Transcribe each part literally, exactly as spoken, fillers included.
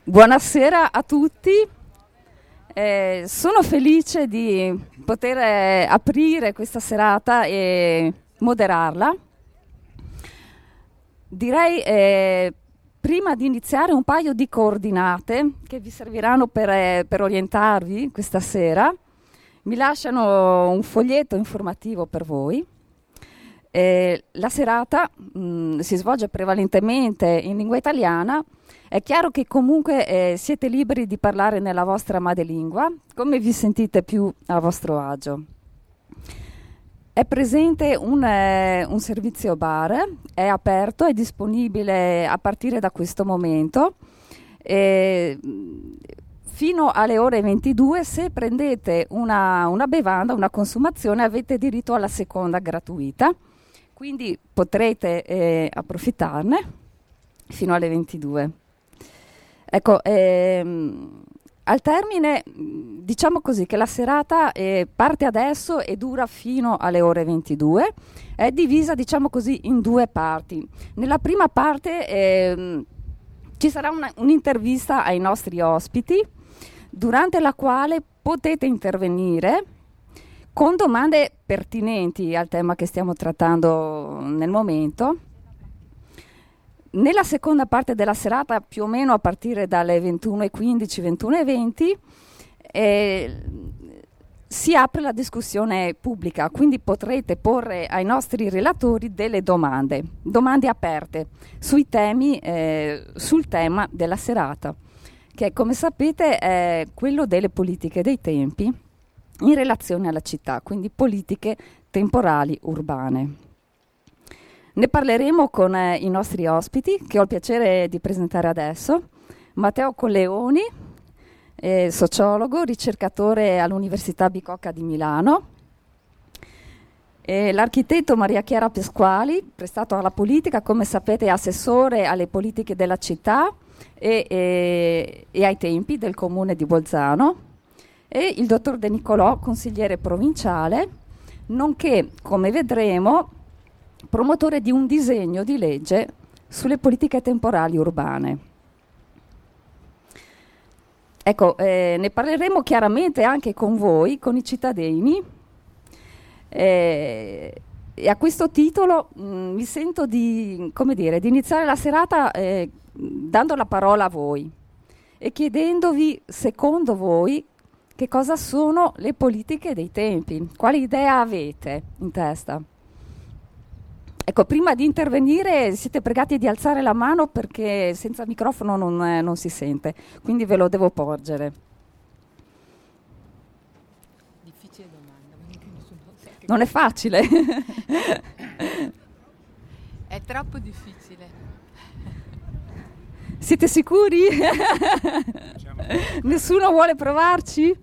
Buonasera a tutti, eh, sono felice di poter eh, aprire questa serata e moderarla. Direi eh, prima di iniziare un paio di coordinate che vi serviranno per, eh, per orientarvi questa sera. Mi lasciano un foglietto informativo per voi. Eh, la serata mh, si svolge prevalentemente in lingua italiana. È chiaro che comunque eh, siete liberi di parlare nella vostra madrelingua, come vi sentite più a vostro agio. È presente un, eh, un servizio bar, è aperto, è disponibile a partire da questo momento. Eh, fino alle ore ventidue, se prendete una, una bevanda, una consumazione, avete diritto alla seconda gratuita. Quindi potrete eh, approfittarne fino alle ventidue. Ecco, ehm, al termine, diciamo così, che la serata eh, parte adesso e dura fino alle ore ventidue. È divisa, diciamo così, in due parti. Nella prima parte ehm, ci sarà una, un'intervista ai nostri ospiti, durante la quale potete intervenire con domande pertinenti al tema che stiamo trattando nel momento. Nella seconda parte della serata, più o meno a partire dalle ventuno e quindici, ventuno e venti, eh, si apre la discussione pubblica, quindi potrete porre ai nostri relatori delle domande, domande aperte sui temi, eh, sul tema della serata, che come sapete è quello delle politiche dei tempi in relazione alla città, quindi politiche temporali urbane. Ne parleremo con eh, i nostri ospiti, che ho il piacere di presentare adesso. Matteo Colleoni, eh, sociologo, ricercatore all'Università Bicocca di Milano. E l'architetto Maria Chiara Pasquali, prestato alla politica, come sapete, è assessore alle politiche della città e, e, e ai tempi del comune di Bolzano. E il dottor De Nicolò, consigliere provinciale, nonché, come vedremo, promotore di un disegno di legge sulle politiche temporali urbane. Ecco, eh, ne parleremo chiaramente anche con voi, con i cittadini, eh, e a questo titolo mh, mi sento di, come dire, di iniziare la serata eh, dando la parola a voi e chiedendovi, secondo voi, che cosa sono le politiche dei tempi? Quali idea avete in testa? Ecco, prima di intervenire siete pregati di alzare la mano perché senza microfono non, eh, non si sente, quindi ve lo devo porgere. Difficile domanda, perché nessuno sa che non è facile. È troppo difficile. Siete sicuri? Nessuno vuole provarci?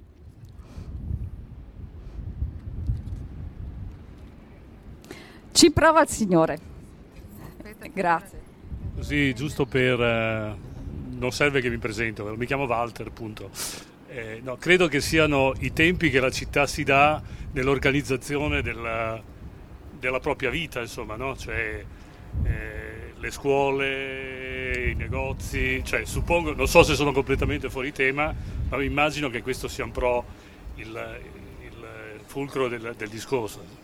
Ci prova il Signore. Grazie. Così, giusto per... Eh, non serve che mi presento, mi chiamo Walter, appunto. Eh, no, credo che siano i tempi che la città si dà nell'organizzazione della, della propria vita, insomma, no? Cioè eh, le scuole, i negozi, cioè suppongo, non so se sono completamente fuori tema, ma mi immagino che questo sia un po' il, il fulcro del, del discorso.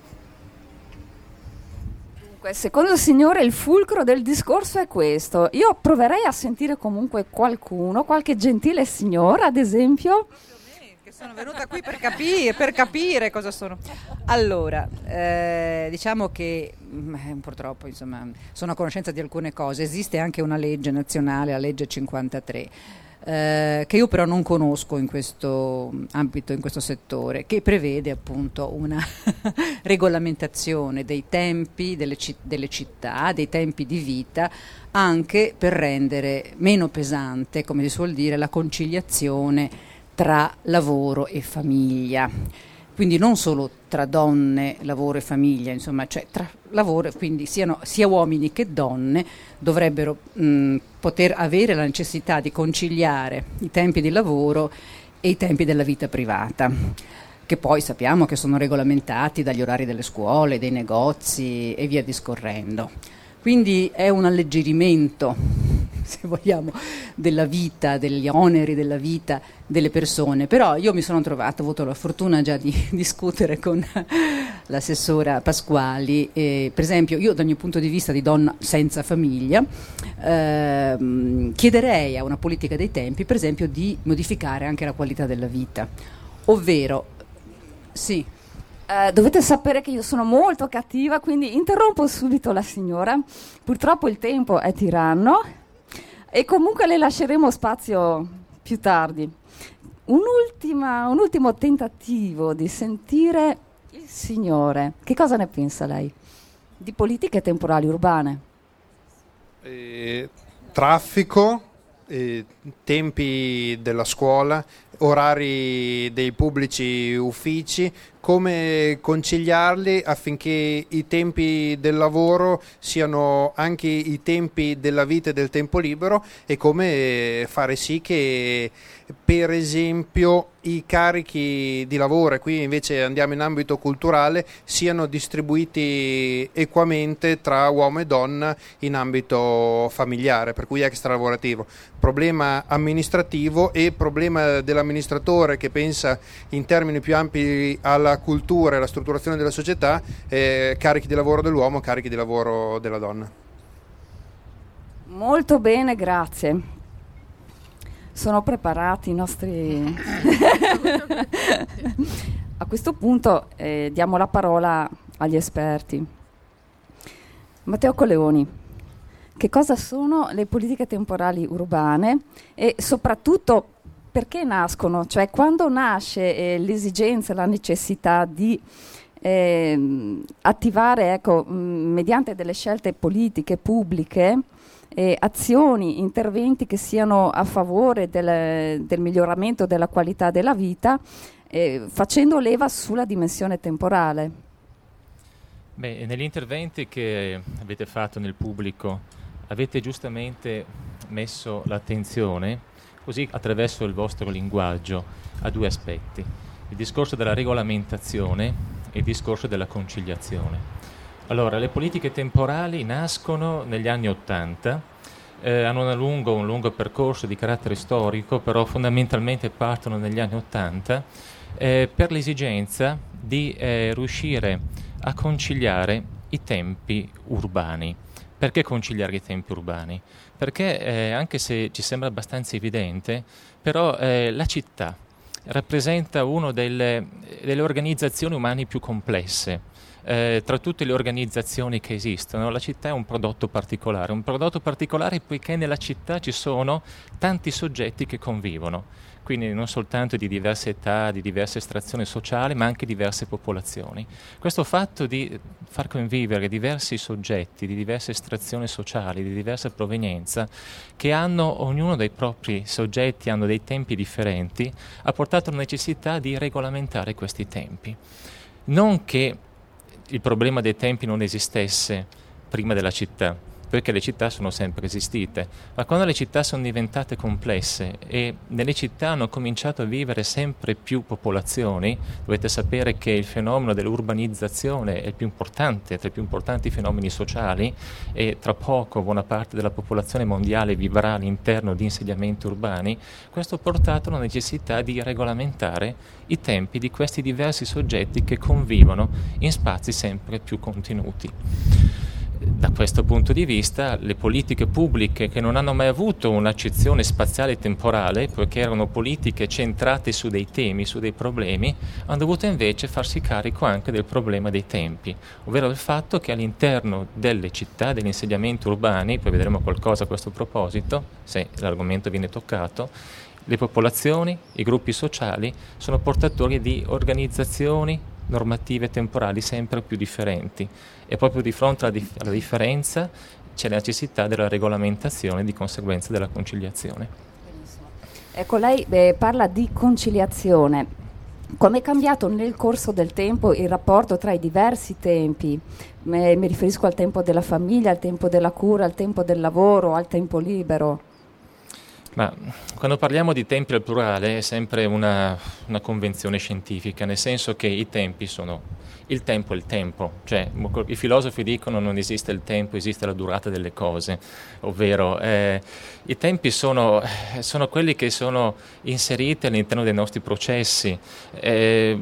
Secondo il Signore il fulcro del discorso è questo. Io proverei a sentire comunque qualcuno, qualche gentile signora, ad esempio. Che sono venuta qui per capire, per capire cosa sono. Allora, eh, diciamo che eh, purtroppo insomma, sono a conoscenza di alcune cose. Esiste anche una legge nazionale, la legge cinquantatré. Eh, che io però non conosco in questo ambito, in questo settore, che prevede appunto una regolamentazione dei tempi delle, ci- delle città, dei tempi di vita, anche per rendere meno pesante, come si suol dire, la conciliazione tra lavoro e famiglia. Quindi non solo tra donne, lavoro e famiglia, insomma, cioè tra lavoro, quindi siano sia uomini che donne dovrebbero mh, poter avere la necessità di conciliare i tempi di lavoro e i tempi della vita privata, che poi sappiamo che sono regolamentati dagli orari delle scuole, dei negozi e via discorrendo. Quindi è un alleggerimento, se vogliamo, della vita, degli oneri della vita delle persone. Però io mi sono trovata, ho avuto la fortuna già di discutere con l'assessora Pasquali, e, per esempio, io dal mio punto di vista di donna senza famiglia ehm, chiederei a una politica dei tempi, per esempio, di modificare anche la qualità della vita, ovvero, sì. Uh, dovete sapere che io sono molto cattiva, quindi interrompo subito la signora. Purtroppo il tempo è tiranno e comunque le lasceremo spazio più tardi. Un'ultima, un ultimo tentativo di sentire il signore. Che cosa ne pensa lei di politiche temporali urbane? Eh, traffico, eh, tempi della scuola, orari dei pubblici uffici, come conciliarli affinché i tempi del lavoro siano anche i tempi della vita e del tempo libero, e come fare sì che, per esempio, i carichi di lavoro, e qui invece andiamo in ambito culturale, siano distribuiti equamente tra uomo e donna in ambito familiare, per cui extralavorativo. Problema amministrativo e problema dell'amministratore che pensa in termini più ampi alla cultura e alla strutturazione della società, eh, carichi di lavoro dell'uomo, carichi di lavoro della donna. Molto bene, grazie. Sono preparati i nostri... A questo punto eh, diamo la parola agli esperti. Matteo Coleoni, che cosa sono le politiche temporali urbane e soprattutto perché nascono? Cioè, quando nasce eh, l'esigenza, la necessità di eh, attivare, ecco, mh, mediante delle scelte politiche pubbliche, eh, azioni, interventi che siano a favore del, del miglioramento della qualità della vita, eh, facendo leva sulla dimensione temporale. Beh, negli interventi che avete fatto nel pubblico avete giustamente messo l'attenzione, così attraverso il vostro linguaggio, a due aspetti: il discorso della regolamentazione e il discorso della conciliazione. Allora, le politiche temporali nascono negli anni Ottanta, eh, hanno una lungo, un lungo percorso di carattere storico, però fondamentalmente partono negli anni Ottanta eh, per l'esigenza di eh, riuscire a conciliare i tempi urbani. Perché conciliare i tempi urbani? Perché eh, anche se ci sembra abbastanza evidente, però eh, la città rappresenta una delle, delle organizzazioni umane più complesse. Eh, tra tutte le organizzazioni che esistono, la città è un prodotto particolare, un prodotto particolare poiché nella città ci sono tanti soggetti che convivono, quindi non soltanto di diverse età, di diverse estrazioni sociali, ma anche diverse popolazioni. Questo fatto di far convivere diversi soggetti di diverse estrazioni sociali, di diversa provenienza, che hanno ognuno dei propri soggetti, hanno dei tempi differenti, ha portato alla necessità di regolamentare questi tempi. Non che il problema dei tempi non esistesse prima della città, perché le città sono sempre esistite, ma quando le città sono diventate complesse e nelle città hanno cominciato a vivere sempre più popolazioni, dovete sapere che il fenomeno dell'urbanizzazione è il più importante, tra i più importanti fenomeni sociali, e tra poco buona parte della popolazione mondiale vivrà all'interno di insediamenti urbani. Questo ha portato alla necessità di regolamentare i tempi di questi diversi soggetti che convivono in spazi sempre più contenuti. Da questo punto di vista, le politiche pubbliche, che non hanno mai avuto un'accezione spaziale e temporale, poiché erano politiche centrate su dei temi, su dei problemi, hanno dovuto invece farsi carico anche del problema dei tempi, ovvero del fatto che all'interno delle città, degli insediamenti urbani, poi vedremo qualcosa a questo proposito, se l'argomento viene toccato, le popolazioni, i gruppi sociali sono portatori di organizzazioni normative temporali sempre più differenti, e proprio di fronte alla, dif- alla differenza c'è la necessità della regolamentazione e di conseguenza della conciliazione. Benissimo. Ecco, lei eh, parla di conciliazione. Come è cambiato nel corso del tempo il rapporto tra i diversi tempi? Me, mi riferisco al tempo della famiglia, al tempo della cura, al tempo del lavoro, al tempo libero. Ma quando parliamo di tempi al plurale è sempre una, una convenzione scientifica, nel senso che i tempi sono il tempo è il tempo, cioè i filosofi dicono non esiste il tempo, esiste la durata delle cose, ovvero eh, i tempi sono, sono quelli che sono inseriti all'interno dei nostri processi. Eh,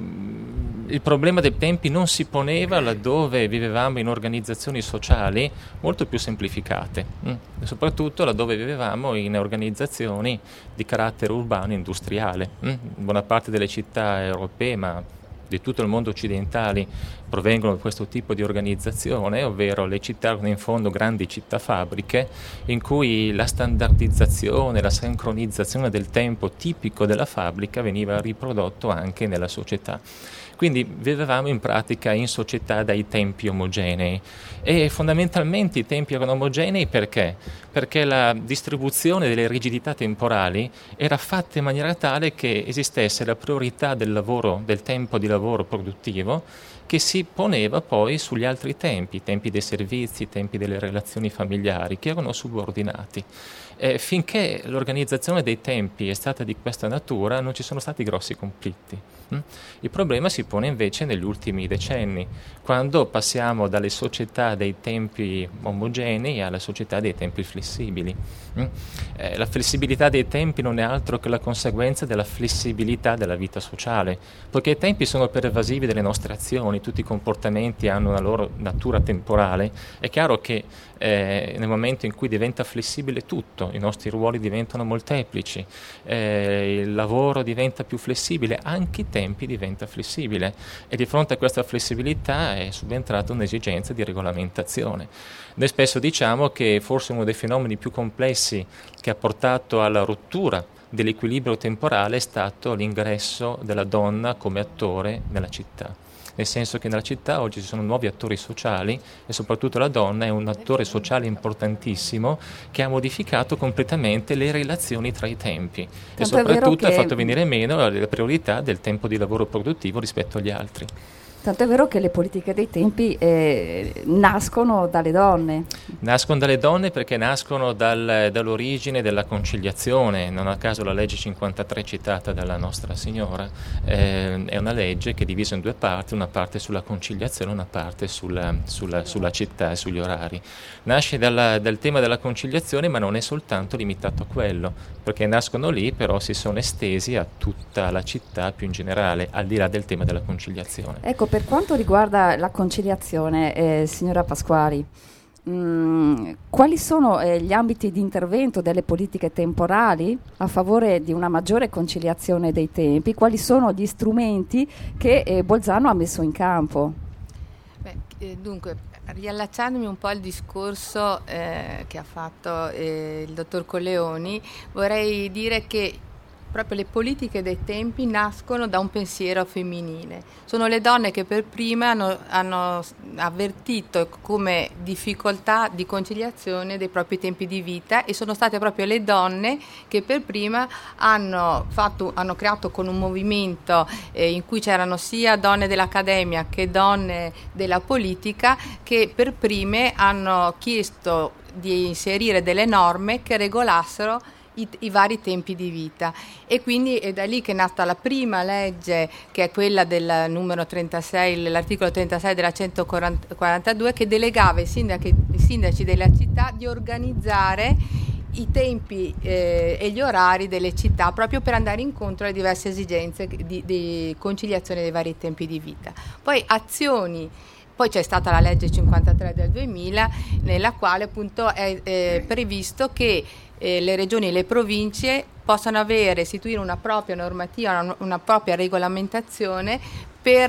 il problema dei tempi non si poneva laddove vivevamo in organizzazioni sociali molto più semplificate, mm? e soprattutto laddove vivevamo in organizzazioni di carattere urbano e industriale. Mm? Buona parte delle città europee, ma di tutto il mondo occidentali, provengono da questo tipo di organizzazione, ovvero le città erano in fondo grandi città fabbriche in cui la standardizzazione, la sincronizzazione del tempo tipico della fabbrica veniva riprodotto anche nella società. Quindi vivevamo in pratica in società dai tempi omogenei e fondamentalmente i tempi erano omogenei perché? Perché la distribuzione delle rigidità temporali era fatta in maniera tale che esistesse la priorità del lavoro, del tempo di lavoro produttivo che si poneva poi sugli altri tempi, i tempi dei servizi, i tempi delle relazioni familiari, che erano subordinati. Eh, finché l'organizzazione dei tempi è stata di questa natura non ci sono stati grossi conflitti. Mm? Il problema si pone invece negli ultimi decenni, quando passiamo dalle società dei tempi omogenei alla società dei tempi flessibili. Mm? Eh, la flessibilità dei tempi non è altro che la conseguenza della flessibilità della vita sociale, poiché i tempi sono pervasivi delle nostre azioni, tutti i comportamenti hanno una loro natura temporale. È chiaro che eh, nel momento in cui diventa flessibile tutto, i nostri ruoli diventano molteplici, eh, il lavoro diventa più flessibile, anche i tempi diventa flessibile e di fronte a questa flessibilità è subentrata un'esigenza di regolamentazione. Noi spesso diciamo che forse uno dei fenomeni più complessi che ha portato alla rottura dell'equilibrio temporale è stato l'ingresso della donna come attore nella città. Nel senso che nella città oggi ci sono nuovi attori sociali e soprattutto la donna è un attore sociale importantissimo che ha modificato completamente le relazioni tra i tempi. Tanto e soprattutto ha fatto venire meno la priorità del tempo di lavoro produttivo rispetto agli altri. Tanto è vero che le politiche dei tempi eh, nascono dalle donne. Nascono dalle donne perché nascono dal, dall'origine della conciliazione. Non a caso la legge cinquantatré citata dalla Nostra Signora eh, è una legge che è divisa in due parti, una parte sulla conciliazione e una parte sulla, sulla, sulla città e sugli orari. Nasce dalla, dal tema della conciliazione, ma non è soltanto limitato a quello, perché nascono lì però si sono estesi a tutta la città più in generale, al di là del tema della conciliazione. Ecco, per quanto riguarda la conciliazione, eh, signora Pasquali, mh, quali sono eh, gli ambiti di intervento delle politiche temporali a favore di una maggiore conciliazione dei tempi? Quali sono gli strumenti che eh, Bolzano ha messo in campo? Beh, eh, dunque, riallacciandomi un po' al discorso eh, che ha fatto eh, il dottor Colleoni, vorrei dire che proprio le politiche dei tempi nascono da un pensiero femminile. Sono le donne che per prime hanno, hanno avvertito come difficoltà di conciliazione dei propri tempi di vita e sono state proprio le donne che per prima hanno, fatto, hanno creato con un movimento eh, in cui c'erano sia donne dell'accademia che donne della politica che per prime hanno chiesto di inserire delle norme che regolassero I, i vari tempi di vita e quindi è da lì che è nata la prima legge, che è quella del numero trentasei, l'articolo trentasei della centoquarantadue, che delegava i sindaci, i sindaci della città di organizzare i tempi eh, e gli orari delle città proprio per andare incontro alle diverse esigenze di, di conciliazione dei vari tempi di vita. Poi azioni Poi c'è stata la legge cinquantatré del duemila, nella quale appunto è eh, previsto che eh, le regioni e le province possano avere, istituire una propria normativa, una, una propria regolamentazione per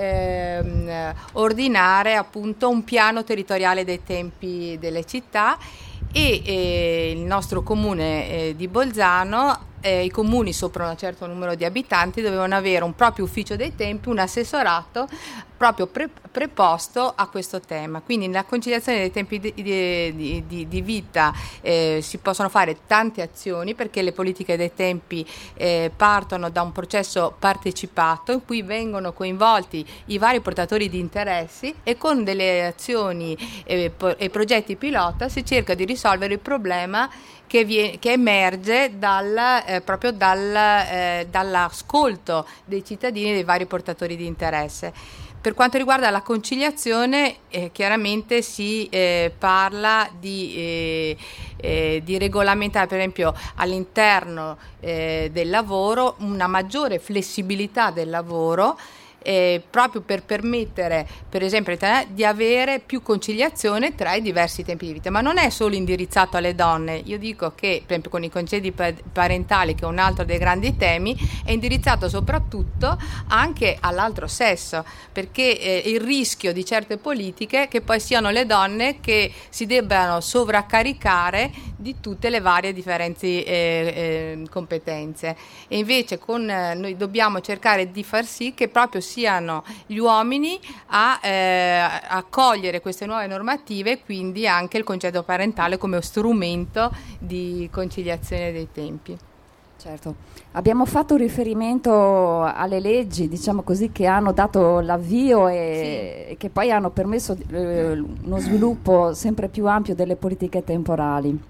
ehm, ordinare appunto un piano territoriale dei tempi delle città e eh, il nostro comune eh, di Bolzano, eh, i comuni sopra un certo numero di abitanti dovevano avere un proprio ufficio dei tempi, un assessorato proprio pre- preposto a questo tema. Quindi nella conciliazione dei tempi di, di, di, di vita eh, si possono fare tante azioni, perché le politiche dei tempi eh, partono da un processo partecipato in cui vengono coinvolti i vari portatori di interessi, e con delle azioni e, e progetti pilota si cerca di risolvere il problema che, vie, che emerge dal, eh, proprio dal, eh, dall'ascolto dei cittadini e dei vari portatori di interesse. Per quanto riguarda la conciliazione, eh, chiaramente si eh, parla di, eh, eh, di regolamentare, per esempio, all'interno eh, del lavoro una maggiore flessibilità del lavoro, Eh, proprio per permettere, per esempio, di avere più conciliazione tra i diversi tempi di vita. Ma non è solo indirizzato alle donne. Io dico che, per esempio, con i congedi parentali, che è un altro dei grandi temi, è indirizzato soprattutto anche all'altro sesso, perché eh, il rischio di certe politiche è che poi siano le donne che si debbano sovraccaricare di tutte le varie differenti eh, eh, competenze, e invece con eh, noi dobbiamo cercare di far sì che proprio siano gli uomini a eh, accogliere queste nuove normative, e quindi anche il congedo parentale come strumento di conciliazione dei tempi. Certo, abbiamo fatto riferimento alle leggi, diciamo così, che hanno dato l'avvio e sì. che poi hanno permesso eh, uno sviluppo sempre più ampio delle politiche temporali.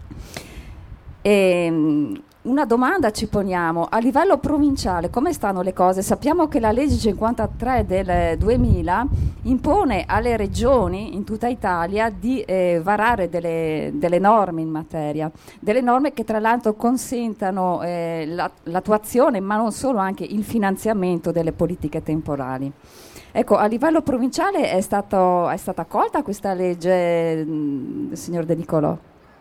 E, una domanda ci poniamo: a livello provinciale come stanno le cose? Sappiamo che la legge cinquantatré del duemila impone alle regioni in tutta Italia di eh, varare delle, delle norme in materia, delle norme che tra l'altro consentano eh, la, l'attuazione, ma non solo, anche il finanziamento delle politiche temporali. Ecco, a livello provinciale è, stato, è stata accolta questa legge, mh, signor De Nicolò?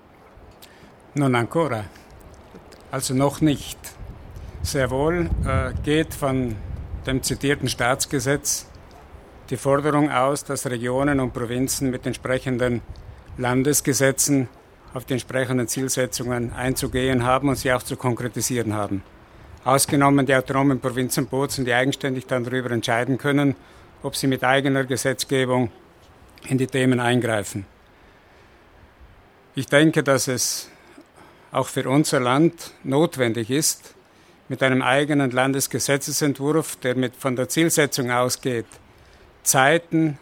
Non ancora. Also noch nicht. Sehr wohl äh, geht von dem zitierten Staatsgesetz die Forderung aus, dass Regionen und Provinzen mit entsprechenden Landesgesetzen auf die entsprechenden Zielsetzungen einzugehen haben und sie auch zu konkretisieren haben. Ausgenommen die autonomen Provinzen Bozen, die eigenständig dann darüber entscheiden können, ob sie mit eigener Gesetzgebung in die Themen eingreifen. Ich denke, dass es auch für unser Land notwendig ist, mit einem eigenen Landesgesetzesentwurf, der mit von der Zielsetzung ausgeht, Zeiten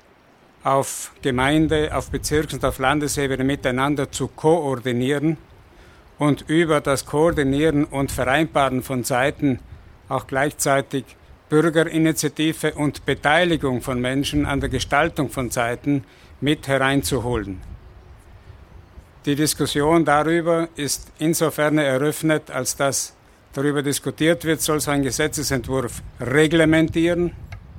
auf Gemeinde-, auf Bezirks- und auf Landesebene miteinander zu koordinieren und über das Koordinieren und Vereinbaren von Zeiten auch gleichzeitig Bürgerinitiative und Beteiligung von Menschen an der Gestaltung von Zeiten mit hereinzuholen. Die Diskussion darüber ist insofern eröffnet, als dass darüber diskutiert wird, soll so ein Gesetzesentwurf reglementieren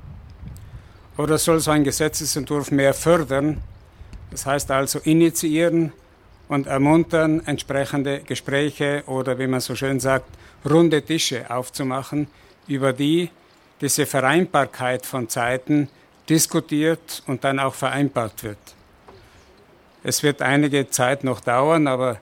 oder soll so ein Gesetzesentwurf mehr fördern, das heißt also initiieren und ermuntern, entsprechende Gespräche oder, wie man so schön sagt, runde Tische aufzumachen, über die diese Vereinbarkeit von Zeiten diskutiert und dann auch vereinbart wird. Es wird einige Zeit noch dauern, aber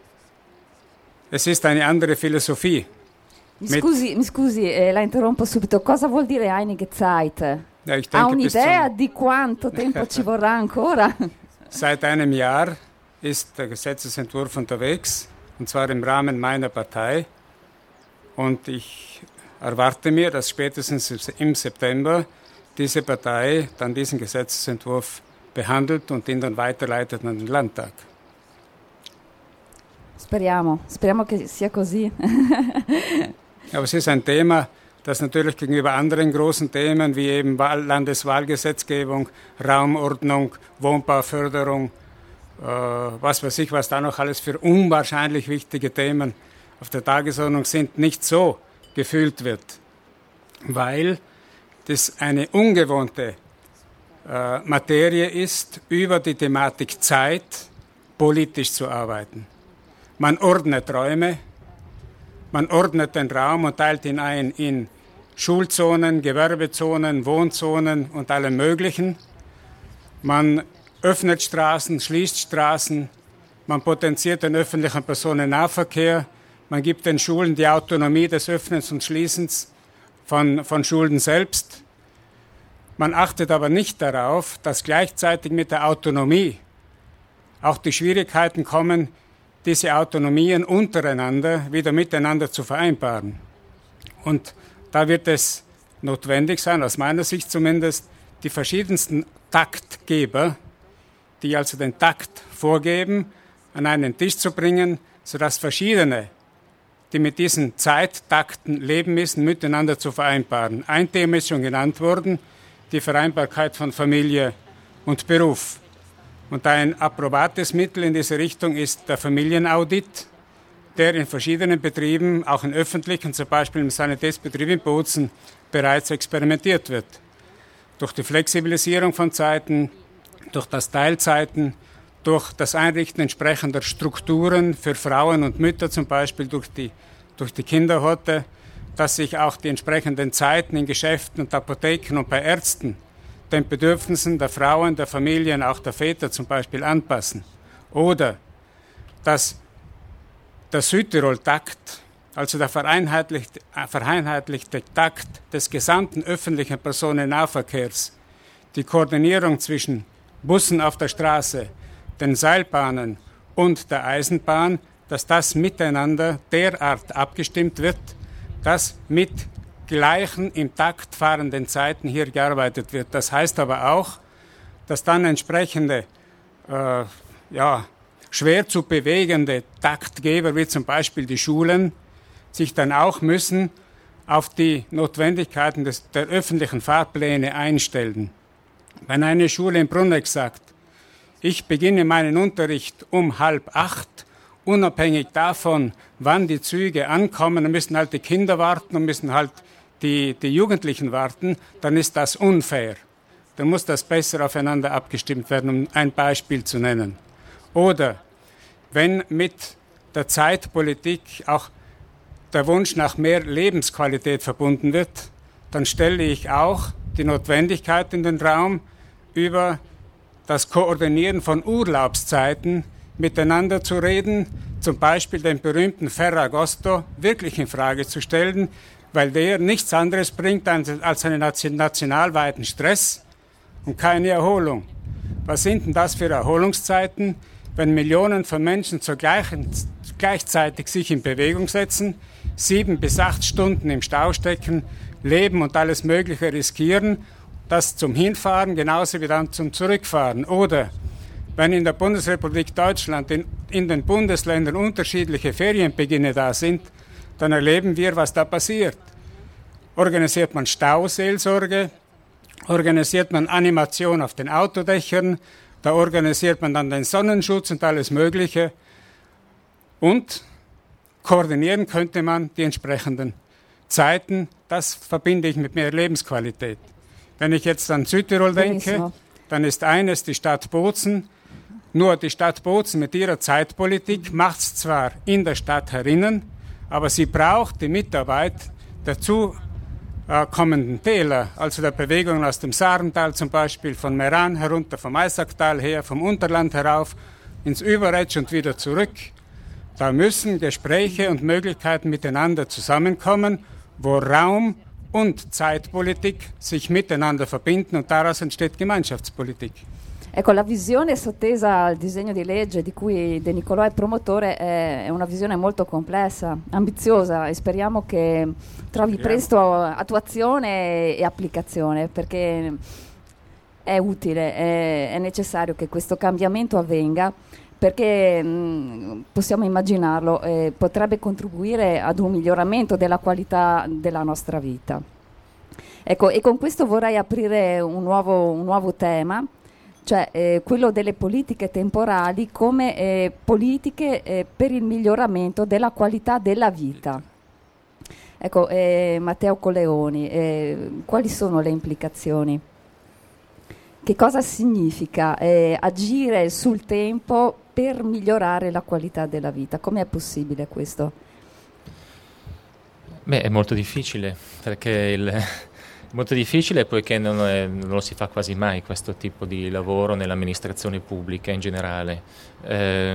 es ist eine andere Philosophie. Mi scusi, mi scusi eh, la interrompo subito. Cosa vuol dire einige Zeit? Ja, ich denke, ha un'idea di quanto tempo ci vorrà ancora? Seit einem Jahr ist der Gesetzesentwurf unterwegs, und zwar im Rahmen meiner Partei. Und ich erwarte mir, dass spätestens im September diese Partei dann diesen Gesetzesentwurf behandelt und ihn dann weiterleitet an den Landtag. Speriamo, speriamo che sia così. Aber es ist ein Thema, das natürlich gegenüber anderen großen Themen wie eben Landeswahlgesetzgebung, Raumordnung, Wohnbauförderung, äh, was weiß ich, was da noch alles für unwahrscheinlich wichtige Themen auf der Tagesordnung sind, nicht so gefühlt wird, weil das eine ungewohnte äh, Materie ist, über die Thematik Zeit politisch zu arbeiten. Man ordnet Räume, man ordnet den Raum und teilt ihn ein in Schulzonen, Gewerbezonen, Wohnzonen und allem Möglichen. Man öffnet Straßen, schließt Straßen, man potenziert den öffentlichen Personennahverkehr, man gibt den Schulen die Autonomie des Öffnens und Schließens von, von Schulen selbst. Man achtet aber nicht darauf, dass gleichzeitig mit der Autonomie auch die Schwierigkeiten kommen, diese Autonomien untereinander wieder miteinander zu vereinbaren. Und da wird es notwendig sein, aus meiner Sicht zumindest, die verschiedensten Taktgeber, die also den Takt vorgeben, an einen Tisch zu bringen, sodass verschiedene, die mit diesen Zeittakten leben müssen, miteinander zu vereinbaren. Ein Thema ist schon genannt worden, die Vereinbarkeit von Familie und Beruf. Und ein approbates Mittel in diese Richtung ist der Familienaudit, der in verschiedenen Betrieben, auch in öffentlichen, zum Beispiel im Sanitätsbetrieb in Bozen, bereits experimentiert wird. Durch die Flexibilisierung von Zeiten, durch das Teilzeiten, durch das Einrichten entsprechender Strukturen für Frauen und Mütter, zum Beispiel durch die, durch die Kinderhorte, dass sich auch die entsprechenden Zeiten in Geschäften und Apotheken und bei Ärzten den Bedürfnissen der Frauen, der Familien, auch der Väter zum Beispiel anpassen. Oder dass der Südtirol-Takt, also der vereinheitlichte, vereinheitlichte Takt des gesamten öffentlichen Personennahverkehrs, die Koordinierung zwischen Bussen auf der Straße, den Seilbahnen und der Eisenbahn, dass das miteinander derart abgestimmt wird, dass mit gleichen im Takt fahrenden Zeiten hier gearbeitet wird. Das heißt aber auch, dass dann entsprechende äh, ja, schwer zu bewegende Taktgeber, wie zum Beispiel die Schulen, sich dann auch müssen auf die Notwendigkeiten des, der öffentlichen Fahrpläne einstellen. Wenn eine Schule in Bruneck sagt, ich beginne meinen Unterricht um halb acht, unabhängig davon, wann die Züge ankommen, dann müssen halt die Kinder warten und müssen halt die, die Jugendlichen warten, dann ist das unfair. Dann muss das besser aufeinander abgestimmt werden, um ein Beispiel zu nennen. Oder wenn mit der Zeitpolitik auch der Wunsch nach mehr Lebensqualität verbunden wird, dann stelle ich auch die Notwendigkeit in den Raum, über das Koordinieren von Urlaubszeiten miteinander zu reden, zum Beispiel den berühmten Ferragosto wirklich in Frage zu stellen, weil der nichts anderes bringt als einen nationalweiten Stress und keine Erholung. Was sind denn das für Erholungszeiten, wenn Millionen von Menschen zur gleichen, gleichzeitig sich in Bewegung setzen, sieben bis acht Stunden im Stau stecken, leben und alles Mögliche riskieren, das zum Hinfahren genauso wie dann zum Zurückfahren. Oder wenn in der Bundesrepublik Deutschland in, in den Bundesländern unterschiedliche Ferienbeginne da sind, dann erleben wir, was da passiert. Organisiert man Stauseelsorge, organisiert man Animation auf den Autodächern, da organisiert man dann den Sonnenschutz und alles Mögliche. Und koordinieren könnte man die entsprechenden Zeiten. Das verbinde ich mit mehr Lebensqualität. Wenn ich jetzt an Südtirol denke, dann ist eines die Stadt Bozen. Nur die Stadt Bozen mit ihrer Zeitpolitik macht es zwar in der Stadt herinnen, aber sie braucht die Mitarbeit der zukommenden Täler, also der Bewegungen aus dem Saarental zum Beispiel, von Meran herunter, vom Eisacktal her, vom Unterland herauf, ins Überetsch und wieder zurück. Da müssen Gespräche und Möglichkeiten miteinander zusammenkommen, wo Raum und Zeitpolitik sich miteinander verbinden und daraus entsteht Gemeinschaftspolitik. Ecco, la visione sottesa al disegno di legge di cui De Nicolò è promotore è, è una visione molto complessa, ambiziosa e speriamo che trovi presto attuazione e applicazione, perché è utile, è, è necessario che questo cambiamento avvenga, perché mh, possiamo immaginarlo, eh, potrebbe contribuire ad un miglioramento della qualità della nostra vita. Ecco, e con questo vorrei aprire un nuovo, un nuovo tema, cioè eh, quello delle politiche temporali come eh, politiche eh, per il miglioramento della qualità della vita. Ecco, eh, Matteo Colleoni, eh, quali sono le implicazioni? Che cosa significa eh, agire sul tempo per migliorare la qualità della vita? Come è possibile questo? Beh, è molto difficile, perché il, è molto difficile poiché non, è, non lo si fa quasi mai questo tipo di lavoro nell'amministrazione pubblica in generale. Eh,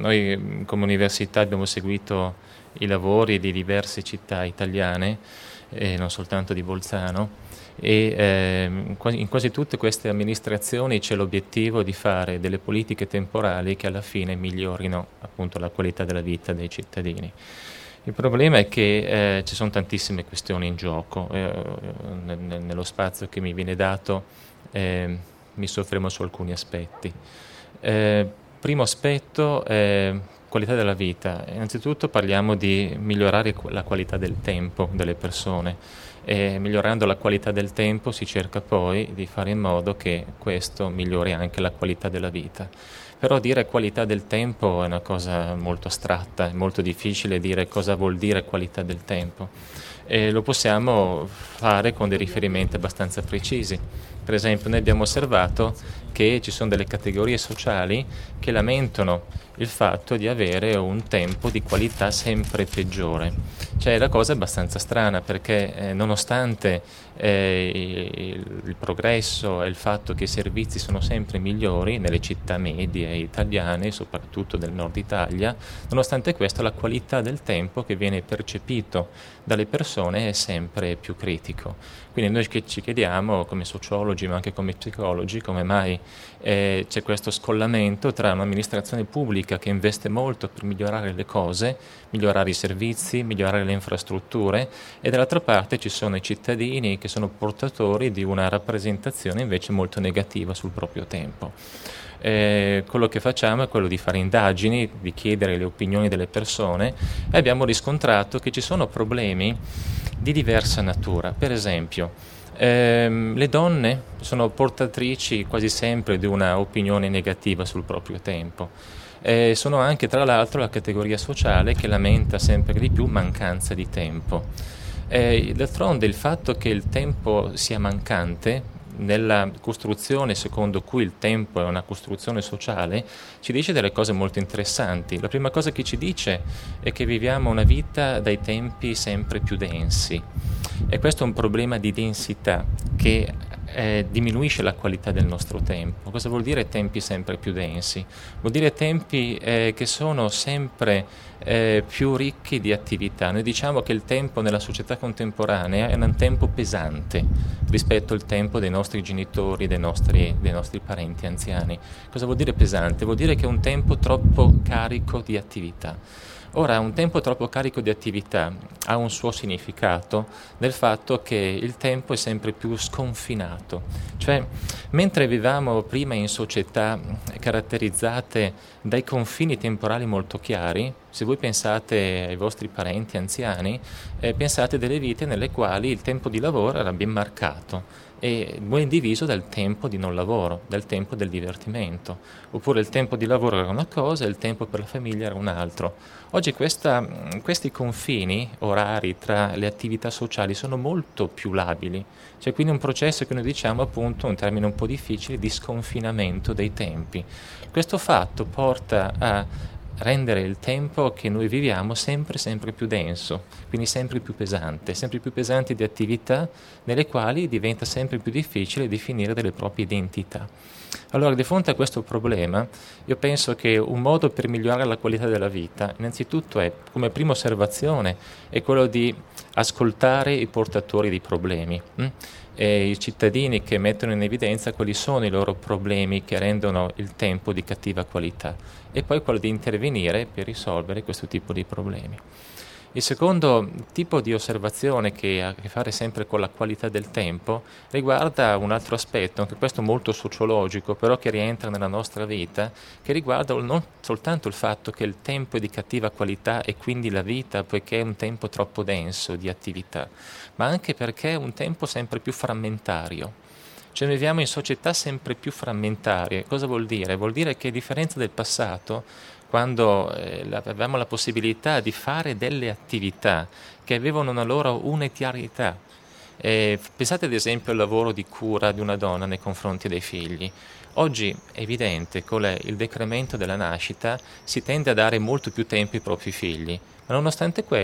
noi come università abbiamo seguito i lavori di diverse città italiane e non soltanto di Bolzano. E eh, in quasi tutte queste amministrazioni c'è l'obiettivo di fare delle politiche temporali che alla fine migliorino appunto la qualità della vita dei cittadini. Il problema è che eh, ci sono tantissime questioni in gioco, eh, ne, nello spazio che mi viene dato eh, mi soffermo su alcuni aspetti. Eh, primo aspetto è qualità della vita. Innanzitutto parliamo di migliorare la qualità del tempo delle persone. E migliorando la qualità del tempo si cerca poi di fare in modo che questo migliori anche la qualità della vita. Però dire qualità del tempo è una cosa molto astratta, è molto difficile dire cosa vuol dire qualità del tempo. E lo possiamo fare con dei riferimenti abbastanza precisi. Per esempio, noi abbiamo osservato che ci sono delle categorie sociali che lamentano il fatto di avere un tempo di qualità sempre peggiore. Cioè, la cosa è abbastanza strana perché eh, nonostante eh, il, il progresso e il fatto che i servizi sono sempre migliori nelle città medie italiane, soprattutto del nord Italia, nonostante questo la qualità del tempo che viene percepito dalle persone è sempre più critico. Quindi noi che ci chiediamo come sociologi ma anche come psicologi come mai eh, c'è questo scollamento tra un'amministrazione pubblica che investe molto per migliorare le cose, migliorare i servizi, migliorare le infrastrutture e dall'altra parte ci sono i cittadini che sono portatori di una rappresentazione invece molto negativa sul proprio tempo. Eh, quello che facciamo è quello di fare indagini, di chiedere le opinioni delle persone e abbiamo riscontrato che ci sono problemi di diversa natura. Per esempio, ehm, le donne sono portatrici quasi sempre di una opinione negativa sul proprio tempo. Eh, sono anche tra l'altro la categoria sociale che lamenta sempre di più mancanza di tempo. Eh, d'altronde il fatto che il tempo sia mancante nella costruzione secondo cui il tempo è una costruzione sociale ci dice delle cose molto interessanti. La prima cosa che ci dice è che viviamo una vita dai tempi sempre più densi e questo è un problema di densità che eh, diminuisce la qualità del nostro tempo. Cosa vuol dire tempi sempre più densi? Vuol dire tempi eh, che sono sempre eh, più ricchi di attività. Noi diciamo che il tempo nella società contemporanea è un tempo pesante rispetto al tempo dei nostri genitori, dei nostri, dei nostri parenti anziani. Cosa vuol dire pesante? Vuol dire che è un tempo troppo carico di attività. Ora, un tempo troppo carico di attività ha un suo significato nel fatto che il tempo è sempre più sconfinato. Cioè, mentre vivevamo prima in società caratterizzate dai confini temporali molto chiari, se voi pensate ai vostri parenti anziani, eh, pensate delle vite nelle quali il tempo di lavoro era ben marcato e ben diviso dal tempo di non lavoro, dal tempo del divertimento. Oppure il tempo di lavoro era una cosa e il tempo per la famiglia era un altro. Oggi questa, questi confini orari tra le attività sociali sono molto più labili. C'è quindi un processo che noi diciamo appunto, un termine un po' difficile, di sconfinamento dei tempi. Questo fatto porta a rendere il tempo che noi viviamo sempre sempre più denso, quindi sempre più pesante, sempre più pesante di attività nelle quali diventa sempre più difficile definire delle proprie identità. Allora, di fronte a questo problema, io penso che un modo per migliorare la qualità della vita, innanzitutto è, come prima osservazione, è quello di ascoltare i portatori di problemi. Hm? E i cittadini che mettono in evidenza quali sono i loro problemi che rendono il tempo di cattiva qualità e poi quello di intervenire per risolvere questo tipo di problemi. Il secondo tipo di osservazione che ha a che fare sempre con la qualità del tempo riguarda un altro aspetto, anche questo molto sociologico, però che rientra nella nostra vita, che riguarda non soltanto il fatto che il tempo è di cattiva qualità e quindi la vita, poiché è un tempo troppo denso di attività, ma anche perché è un tempo sempre più frammentario. Cioè viviamo in società sempre più frammentarie. Cosa vuol dire? Vuol dire che a differenza del passato, quando eh, avevamo la possibilità di fare delle attività che avevano una loro unitarietà. Eh, pensate ad esempio al lavoro di cura di una donna nei confronti dei figli. Oggi è evidente, con il decremento della nascita si tende a dare molto più tempo ai propri figli, ma nonostante quello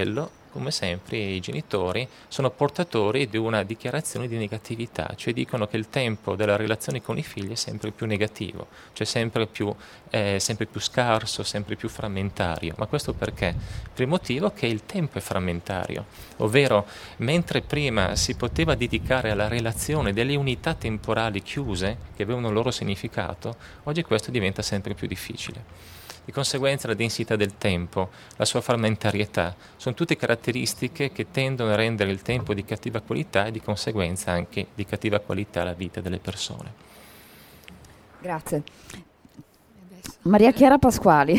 come sempre i genitori sono portatori di una dichiarazione di negatività, cioè dicono che il tempo della relazione con i figli è sempre più negativo, cioè sempre più, eh, sempre più scarso, sempre più frammentario. Ma questo perché? Per il motivo che il tempo è frammentario, ovvero mentre prima si poteva dedicare alla relazione delle unità temporali chiuse che avevano un loro significato, oggi questo diventa sempre più difficile. Di conseguenza la densità del tempo, la sua frammentarietà, sono tutte caratteristiche che tendono a rendere il tempo di cattiva qualità e di conseguenza anche di cattiva qualità la vita delle persone. Grazie. Maria Chiara Pasquali.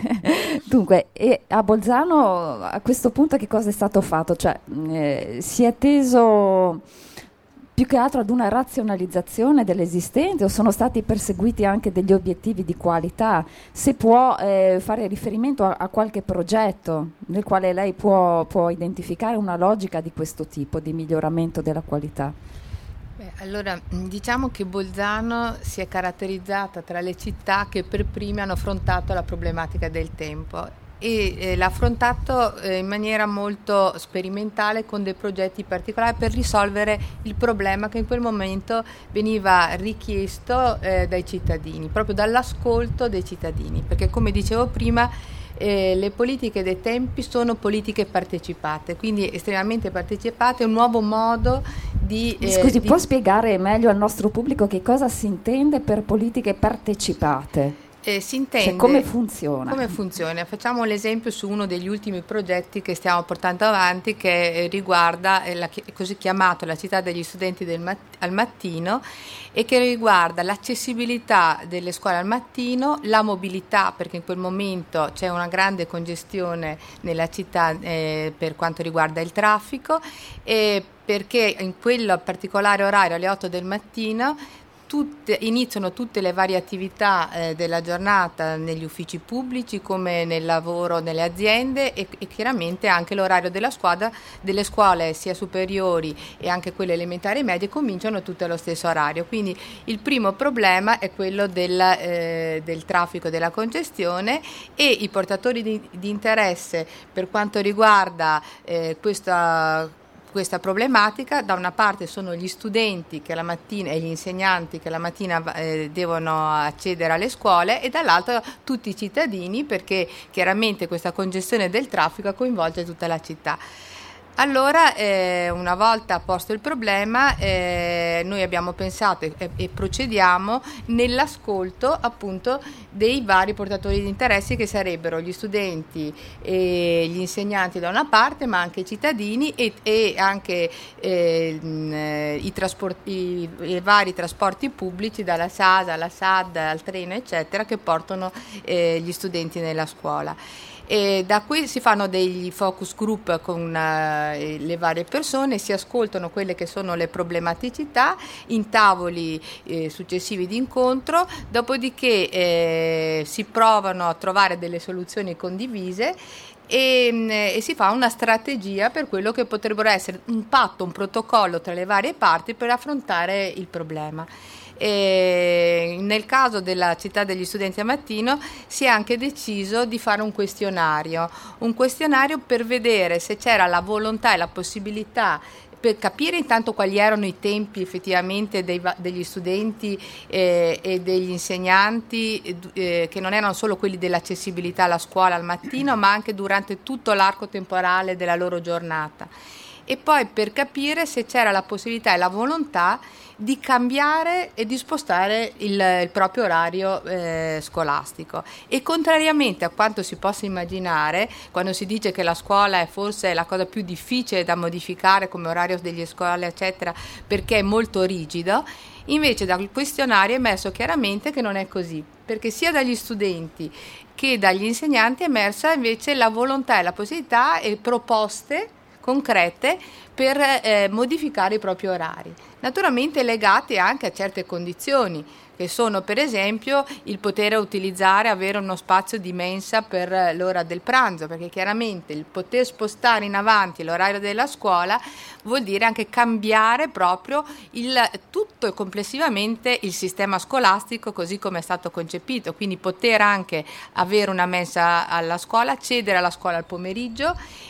Dunque, e a Bolzano a questo punto che cosa è stato fatto? Cioè, eh, si è teso più che altro ad una razionalizzazione dell'esistente o sono stati perseguiti anche degli obiettivi di qualità? Se può eh, fare riferimento a, a qualche progetto nel quale lei può, può identificare una logica di questo tipo di miglioramento della qualità? Beh, allora, diciamo che Bolzano si è caratterizzata tra le città che per prime hanno affrontato la problematica del tempo e eh, l'ha affrontato eh, in maniera molto sperimentale con dei progetti particolari per risolvere il problema che in quel momento veniva richiesto eh, dai cittadini, proprio dall'ascolto dei cittadini, perché come dicevo prima eh, le politiche dei tempi sono politiche partecipate, quindi estremamente partecipate, un nuovo modo di... Eh, Scusi, di... può spiegare meglio al nostro pubblico che cosa si intende per politiche partecipate? Eh, si intende cioè, come funziona? Come funziona? Facciamo l'esempio su uno degli ultimi progetti che stiamo portando avanti che eh, riguarda eh, la, così chiamato la città degli studenti del mat- al mattino e che riguarda l'accessibilità delle scuole al mattino, la mobilità, perché in quel momento c'è una grande congestione nella città eh, per quanto riguarda il traffico e perché in quello particolare orario alle otto del mattino Tutte, iniziano tutte le varie attività eh, della giornata negli uffici pubblici come nel lavoro nelle aziende e, e chiaramente anche l'orario della squadra, delle scuole sia superiori e anche quelle elementari e medie cominciano tutte allo stesso orario. Quindi il primo problema è quello del, eh, del traffico, della congestione e i portatori di, di interesse per quanto riguarda eh, questa Questa problematica da una parte sono gli studenti che la mattina e gli insegnanti che la mattina eh, devono accedere alle scuole e dall'altra tutti i cittadini perché chiaramente questa congestione del traffico coinvolge tutta la città. Allora, eh, una volta posto il problema, eh, noi abbiamo pensato e, e procediamo nell'ascolto appunto dei vari portatori di interessi che sarebbero gli studenti e gli insegnanti da una parte, ma anche i cittadini e, e anche eh, i, trasporti, i, i vari trasporti pubblici dalla S A S alla S A D al treno eccetera che portano eh, gli studenti nella scuola. E da qui si fanno degli focus group con uh, le varie persone, si ascoltano quelle che sono le problematicità in tavoli eh, successivi di incontro, dopodiché eh, si provano a trovare delle soluzioni condivise e, e si fa una strategia per quello che potrebbero essere un patto, un protocollo tra le varie parti per affrontare il problema. E nel caso della città degli studenti a mattino si è anche deciso di fare un questionario, un questionario per vedere se c'era la volontà e la possibilità per capire intanto quali erano i tempi effettivamente dei, degli studenti eh, e degli insegnanti eh, che non erano solo quelli dell'accessibilità alla scuola al mattino ma anche durante tutto l'arco temporale della loro giornata e poi per capire se c'era la possibilità e la volontà di cambiare e di spostare il, il proprio orario eh, scolastico e contrariamente a quanto si possa immaginare quando si dice che la scuola è forse la cosa più difficile da modificare come orario delle scuole eccetera perché è molto rigido, invece dal questionario è emerso chiaramente che non è così, perché sia dagli studenti che dagli insegnanti è emersa invece la volontà e la possibilità e proposte concrete per eh, modificare i propri orari, naturalmente legati anche a certe condizioni che sono per esempio il poter utilizzare, avere uno spazio di mensa per l'ora del pranzo, perché chiaramente il poter spostare in avanti l'orario della scuola vuol dire anche cambiare proprio il, tutto e complessivamente il sistema scolastico così come è stato concepito, quindi poter anche avere una mensa alla scuola, accedere alla scuola al pomeriggio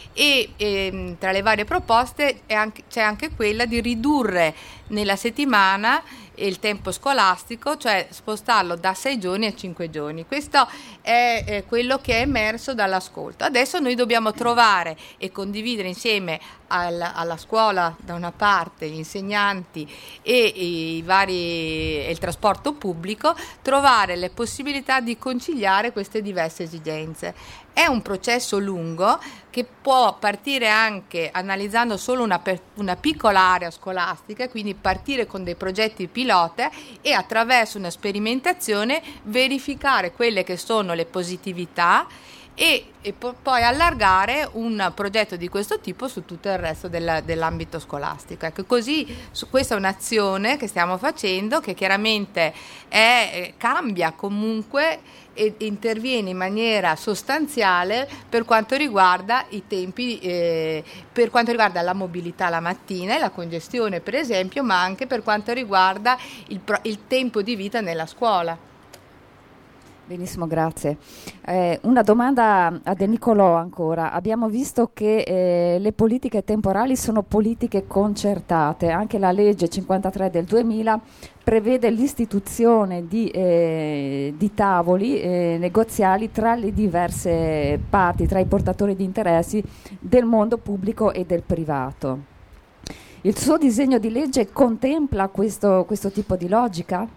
e, e tra le varie proposte è anche, c'è anche quella di ridurre nella settimana il tempo scolastico, cioè spostarlo da sei giorni a cinque giorni. Questo è eh, quello che è emerso dall'ascolto. Adesso noi dobbiamo trovare e condividere insieme al, alla scuola da una parte, gli insegnanti e i vari, e il trasporto pubblico, trovare le possibilità di conciliare queste diverse esigenze. È un processo lungo che può partire anche analizzando solo una, per, una piccola area scolastica, quindi partire con dei progetti pilota e attraverso una sperimentazione verificare quelle che sono le positività e, e po- poi allargare un progetto di questo tipo su tutto il resto della, dell'ambito scolastico. Ecco, così su, questa è un'azione che stiamo facendo che chiaramente è, cambia comunque e interviene in maniera sostanziale per quanto riguarda i tempi, eh, per quanto riguarda la mobilità la mattina e la congestione per esempio, ma anche per quanto riguarda il, il tempo di vita nella scuola. Benissimo, grazie. Eh, una domanda a De Nicolò ancora. Abbiamo visto che eh, le politiche temporali sono politiche concertate. Anche la legge cinquantatré del duemila prevede l'istituzione di, eh, di tavoli eh, negoziali tra le diverse parti, tra i portatori di interessi del mondo pubblico e del privato. Il suo disegno di legge contempla questo, questo tipo di logica?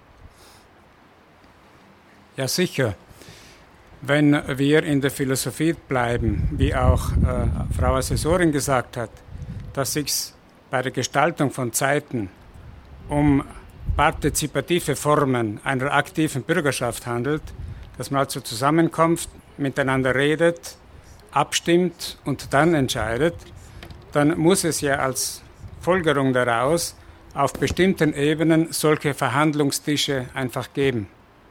Ja, sicher. Wenn wir in der Philosophie bleiben, wie auch äh, Frau Assessorin gesagt hat, dass es sich bei der Gestaltung von Zeiten um partizipative Formen einer aktiven Bürgerschaft handelt, dass man also zusammenkommt, miteinander redet, abstimmt und dann entscheidet, dann muss es ja als Folgerung daraus auf bestimmten Ebenen solche Verhandlungstische einfach geben.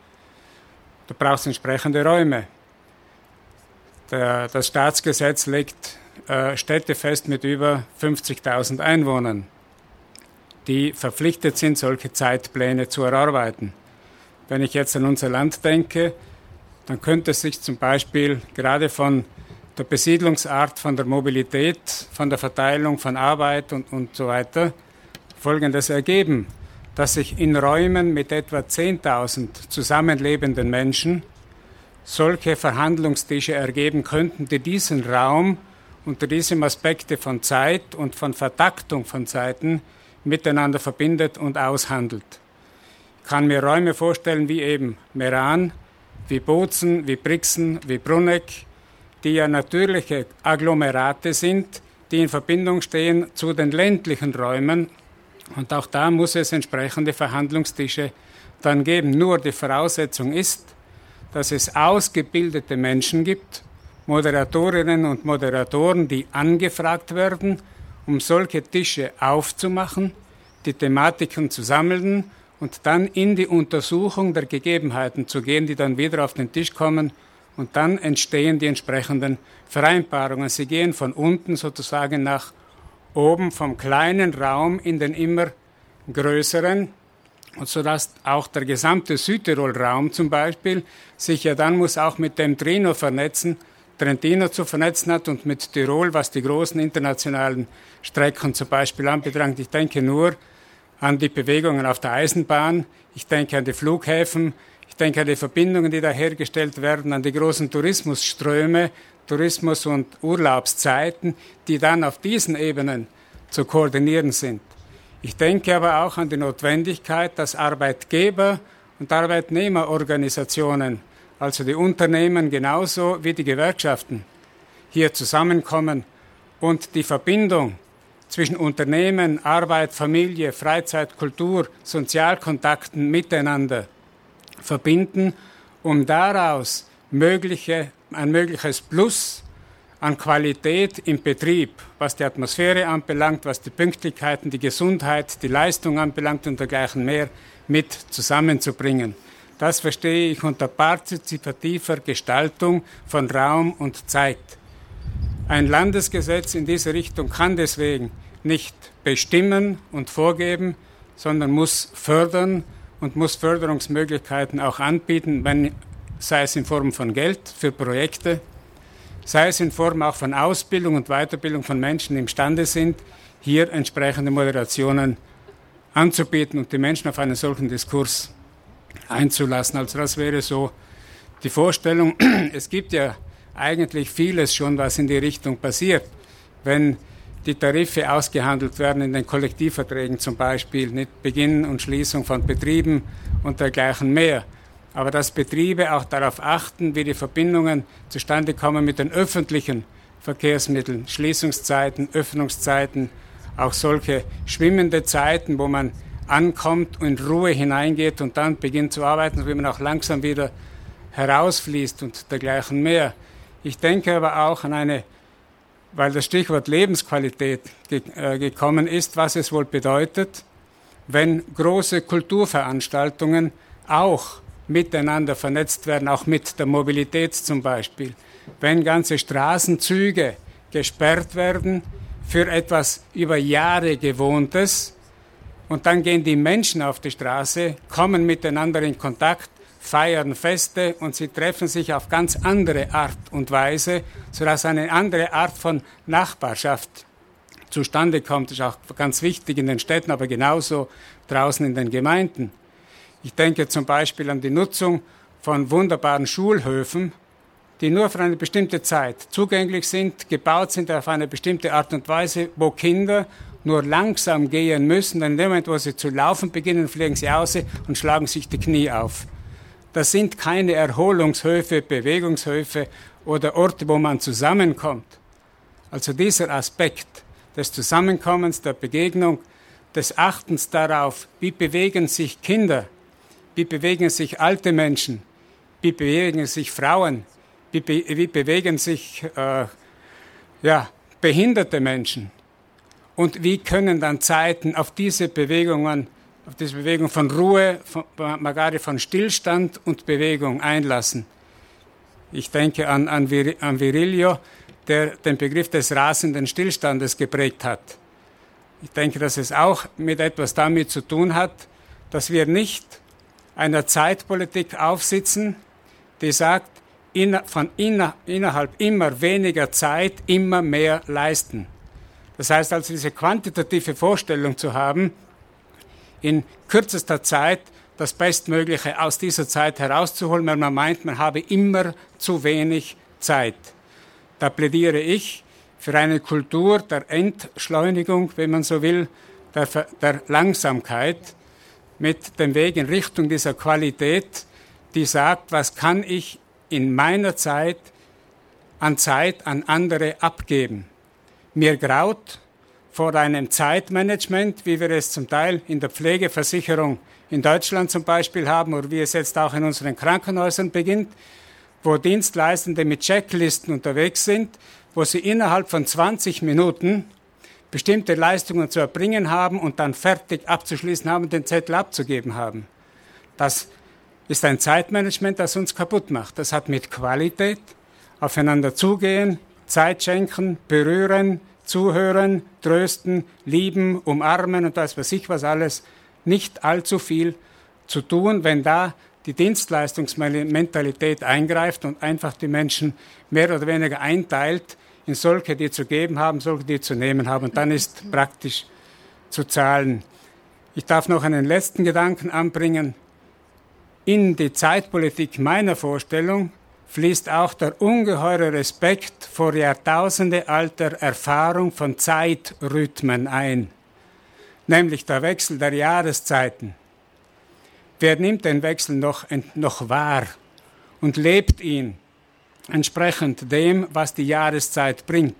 Du brauchst entsprechende Räume. Der, das Staatsgesetz legt äh, Städte fest mit über fünfzigtausend Einwohnern, die verpflichtet sind, solche Zeitpläne zu erarbeiten. Wenn ich jetzt an unser Land denke, dann könnte es sich zum Beispiel gerade von der Besiedlungsart, von der Mobilität, von der Verteilung von Arbeit und, und so weiter Folgendes ergeben, dass sich in Räumen mit etwa zehntausend zusammenlebenden Menschen solche Verhandlungstische ergeben könnten, die diesen Raum unter diesem Aspekte von Zeit und von Vertaktung von Zeiten miteinander verbindet und aushandelt. Ich kann mir Räume vorstellen wie eben Meran, wie Bozen, wie Brixen, wie Bruneck, die ja natürliche Agglomerate sind, die in Verbindung stehen zu den ländlichen Räumen. Und auch da muss es entsprechende Verhandlungstische dann geben. Nur die Voraussetzung ist, dass es ausgebildete Menschen gibt, Moderatorinnen und Moderatoren, die angefragt werden, um solche Tische aufzumachen, die Thematiken zu sammeln und dann in die Untersuchung der Gegebenheiten zu gehen, die dann wieder auf den Tisch kommen und dann entstehen die entsprechenden Vereinbarungen. Sie gehen von unten sozusagen nach oben, vom kleinen Raum in den immer größeren, und sodass auch der gesamte Südtirol-Raum zum Beispiel sich ja dann muss auch mit dem Trino vernetzen, Trentino zu vernetzen hat und mit Tirol, was die großen internationalen Strecken zum Beispiel anbelangt. Ich denke nur an die Bewegungen auf der Eisenbahn, ich denke an die Flughäfen, ich denke an die Verbindungen, die da hergestellt werden, an die großen Tourismusströme, Tourismus- und Urlaubszeiten, die dann auf diesen Ebenen zu koordinieren sind. Ich denke aber auch an die Notwendigkeit, dass Arbeitgeber- und Arbeitnehmerorganisationen, also die Unternehmen genauso wie die Gewerkschaften, hier zusammenkommen und die Verbindung zwischen Unternehmen, Arbeit, Familie, Freizeit, Kultur, Sozialkontakten miteinander verbinden, um daraus mögliche, ein mögliches Plus an Qualität im Betrieb, was die Atmosphäre anbelangt, was die Pünktlichkeiten, die Gesundheit, die Leistung anbelangt und dergleichen mehr mit zusammenzubringen. Das verstehe ich unter partizipativer Gestaltung von Raum und Zeit. Ein Landesgesetz in diese Richtung kann deswegen nicht bestimmen und vorgeben, sondern muss fördern und muss Förderungsmöglichkeiten auch anbieten, wenn, sei es in Form von Geld für Projekte, sei es in Form auch von Ausbildung und Weiterbildung von Menschen, die imstande sind, hier entsprechende Moderationen anzubieten und die Menschen auf einen solchen Diskurs einzulassen. Also das wäre so die Vorstellung. Es gibt ja eigentlich vieles schon, was in die Richtung passiert. Wenn die Tarife ausgehandelt werden in den Kollektivverträgen zum Beispiel, nicht Beginn und Schließung von Betrieben und dergleichen mehr. Aber dass Betriebe auch darauf achten, wie die Verbindungen zustande kommen mit den öffentlichen Verkehrsmitteln, Schließungszeiten, Öffnungszeiten, auch solche schwimmende Zeiten, wo man ankommt und in Ruhe hineingeht und dann beginnt zu arbeiten, wie man auch langsam wieder herausfließt und dergleichen mehr. Ich denke aber auch an eine, weil das Stichwort Lebensqualität ge- äh, gekommen ist, was es wohl bedeutet, wenn große Kulturveranstaltungen auch miteinander vernetzt werden, auch mit der Mobilität zum Beispiel. Wenn ganze Straßenzüge gesperrt werden für etwas über Jahre Gewohntes und dann gehen die Menschen auf die Straße, kommen miteinander in Kontakt, feiern Feste und sie treffen sich auf ganz andere Art und Weise, sodass eine andere Art von Nachbarschaft zustande kommt. Das ist auch ganz wichtig in den Städten, aber genauso draußen in den Gemeinden. Ich denke zum Beispiel an die Nutzung von wunderbaren Schulhöfen, die nur für eine bestimmte Zeit zugänglich sind, gebaut sind auf eine bestimmte Art und Weise, wo Kinder nur langsam gehen müssen, denn in dem Moment, wo sie zu laufen beginnen, fliegen sie aus und schlagen sich die Knie auf. Das sind keine Erholungshöfe, Bewegungshöfe oder Orte, wo man zusammenkommt. Also dieser Aspekt des Zusammenkommens, der Begegnung, des Achtens darauf, wie bewegen sich Kinder, wie bewegen sich alte Menschen, wie bewegen sich Frauen, wie, be- wie bewegen sich äh, ja, behinderte Menschen und wie können dann Zeiten auf diese Bewegungen, auf diese Bewegung von Ruhe, von, magari von Stillstand und Bewegung einlassen. Ich denke an, an, Vir, an Virilio, der den Begriff des rasenden Stillstandes geprägt hat. Ich denke, dass es auch mit etwas damit zu tun hat, dass wir nicht einer Zeitpolitik aufsitzen, die sagt, inner, von inner, innerhalb immer weniger Zeit immer mehr leisten. Das heißt also, diese quantitative Vorstellung zu haben, in kürzester Zeit das Bestmögliche aus dieser Zeit herauszuholen, weil man meint, man habe immer zu wenig Zeit. Da plädiere ich für eine Kultur der Entschleunigung, wenn man so will, der, der Langsamkeit, mit dem Weg in Richtung dieser Qualität, die sagt, was kann ich in meiner Zeit an Zeit an andere abgeben. Mir graut vor einem Zeitmanagement, wie wir es zum Teil in der Pflegeversicherung in Deutschland zum Beispiel haben oder wie es jetzt auch in unseren Krankenhäusern beginnt, wo Dienstleistende mit Checklisten unterwegs sind, wo sie innerhalb von zwanzig Minuten bestimmte Leistungen zu erbringen haben und dann fertig abzuschließen haben, den Zettel abzugeben haben. Das ist ein Zeitmanagement, das uns kaputt macht. Das hat mit Qualität, aufeinander zugehen, Zeit schenken, berühren, zuhören, trösten, lieben, umarmen und das weiß ich was alles, nicht allzu viel zu tun, wenn da die Dienstleistungsmentalität eingreift und einfach die Menschen mehr oder weniger einteilt in solche, die zu geben haben, solche, die zu nehmen haben. Und dann ist praktisch zu zahlen. Ich darf noch einen letzten Gedanken anbringen. In die Zeitpolitik meiner Vorstellung fließt auch der ungeheure Respekt vor jahrtausendealter Erfahrung von Zeitrhythmen ein, nämlich der Wechsel der Jahreszeiten. Wer nimmt den Wechsel noch, noch wahr und lebt ihn entsprechend dem, was die Jahreszeit bringt?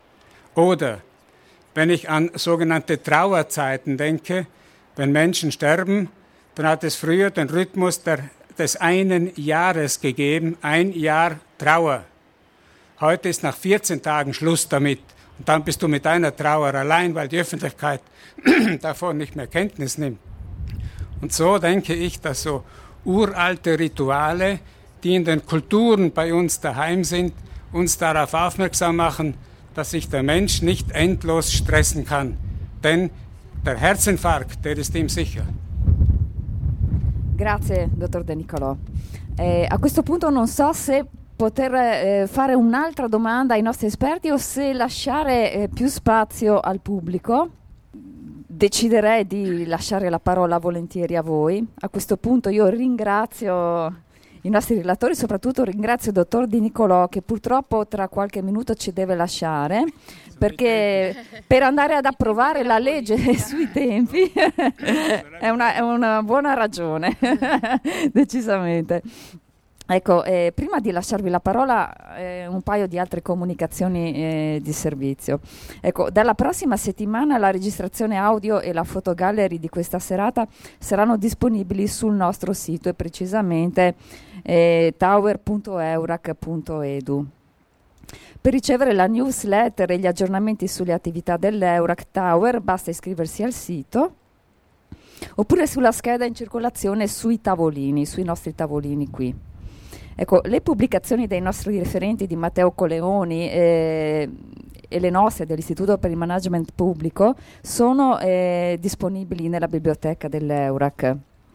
Oder wenn ich an sogenannte Trauerzeiten denke, wenn Menschen sterben, dann hat es früher den Rhythmus der, des einen Jahres gegeben, ein Jahr Trauer. Heute ist nach vierzehn Tagen Schluss damit. Und dann bist du mit deiner Trauer allein, weil die Öffentlichkeit davon nicht mehr Kenntnis nimmt. Und so denke ich, dass so uralte Rituale, die in den Kulturen bei uns daheim sind, uns darauf aufmerksam machen, dass sich der Mensch nicht endlos stressen kann. Denn der Herzinfarkt, der ist ihm sicher. Grazie, dottor De Nicolò. Eh, a questo punto non so se poter eh, fare un'altra domanda ai nostri esperti o se lasciare eh, più spazio al pubblico. Deciderei di lasciare la parola volentieri a voi. A questo punto io ringrazio i nostri relatori, soprattutto ringrazio il dottor Di Nicolò, che purtroppo tra qualche minuto ci deve lasciare, perché per andare ad approvare la legge sui tempi è, una, è una buona ragione, decisamente. Ecco, eh, prima di lasciarvi la parola, eh, un paio di altre comunicazioni eh, di servizio. Ecco, dalla prossima settimana la registrazione audio e la fotogallery di questa serata saranno disponibili sul nostro sito, e precisamente eh, tower punto eurac punto edu. Per ricevere la newsletter e gli aggiornamenti sulle attività dell'Eurac Tower basta iscriversi al sito oppure sulla scheda in circolazione sui tavolini, sui nostri tavolini qui. Ecco, le pubblicazioni dei nostri referenti di Matteo Coleoni eh, e le nostre dell'Istituto per il Management Pubblico sono eh, disponibili nella biblioteca dell'Eurac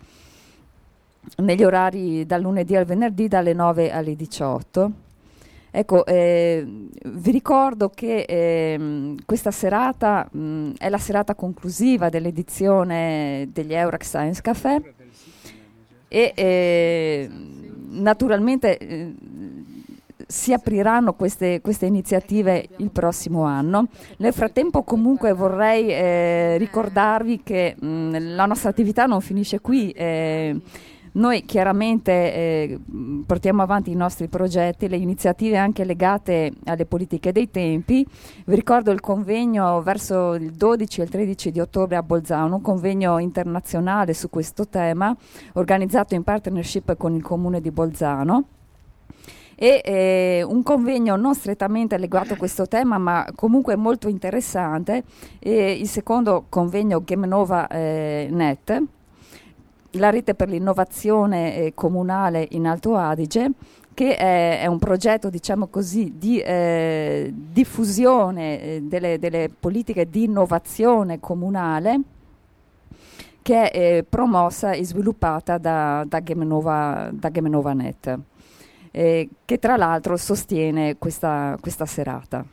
negli orari dal lunedì al venerdì dalle nove alle diciotto. Ecco, eh, vi ricordo che eh, questa serata mh, è la serata conclusiva dell'edizione degli Eurac Science Café e eh, naturalmente eh, si apriranno queste, queste iniziative il prossimo anno. Nel frattempo comunque vorrei eh, ricordarvi che mh, la nostra attività non finisce qui. Eh, noi chiaramente eh, portiamo avanti i nostri progetti, le iniziative anche legate alle politiche dei tempi. Vi ricordo il convegno verso il dodici e il tredici di ottobre a Bolzano, un convegno internazionale su questo tema organizzato in partnership con il comune di Bolzano. E eh, un convegno non strettamente legato a questo tema, ma comunque molto interessante, eh, il secondo convegno Gemenova eh, Net, la rete per l'innovazione eh, comunale in Alto Adige, che è, è un progetto, diciamo così, di eh, diffusione eh, delle, delle politiche di innovazione comunale, che è eh, promossa e sviluppata da, da, Gemenova, da Gemenova Net, eh, che tra l'altro sostiene questa, questa serata.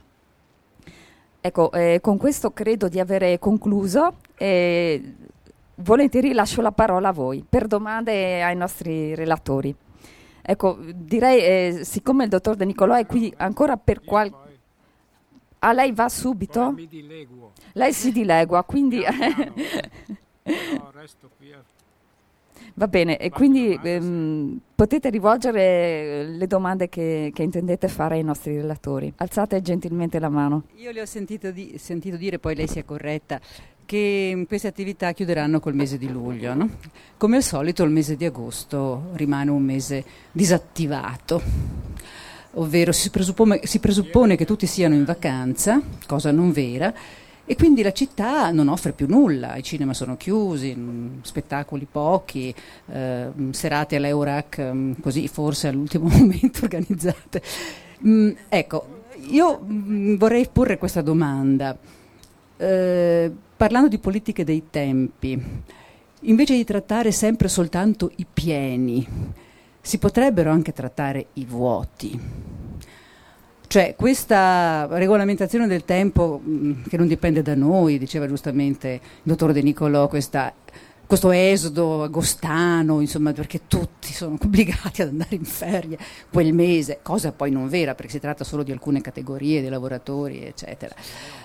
Ecco, eh, con questo credo di avere concluso. Eh, Volentieri lascio la parola a voi per domande ai nostri relatori. Ecco, direi, eh, siccome il dottor De Nicolò è qui ancora per qualche... Ah, lei va subito? Mi dileguo. Lei si dilegua, quindi... No, resto qui a... Va bene, e quindi ehm, potete rivolgere le domande che, che intendete fare ai nostri relatori. Alzate gentilmente la mano. Io le ho sentito, di, sentito dire, poi lei si è corretta, che queste attività chiuderanno col mese di luglio, no? Come al solito il mese di agosto rimane un mese disattivato, ovvero si presuppone, si presuppone che tutti siano in vacanza, cosa non vera, e quindi la città non offre più nulla, i cinema sono chiusi, spettacoli pochi, eh, serate all'Eurac così forse all'ultimo momento organizzate. Mm, ecco, io mm, vorrei porre questa domanda. Eh, parlando di politiche dei tempi, invece di trattare sempre soltanto i pieni, si potrebbero anche trattare i vuoti. Cioè questa regolamentazione del tempo mh, che non dipende da noi, diceva giustamente il dottor De Nicolò, questa, questo esodo agostano, insomma, perché tutti sono obbligati ad andare in ferie quel mese, cosa poi non vera perché si tratta solo di alcune categorie di lavoratori, eccetera.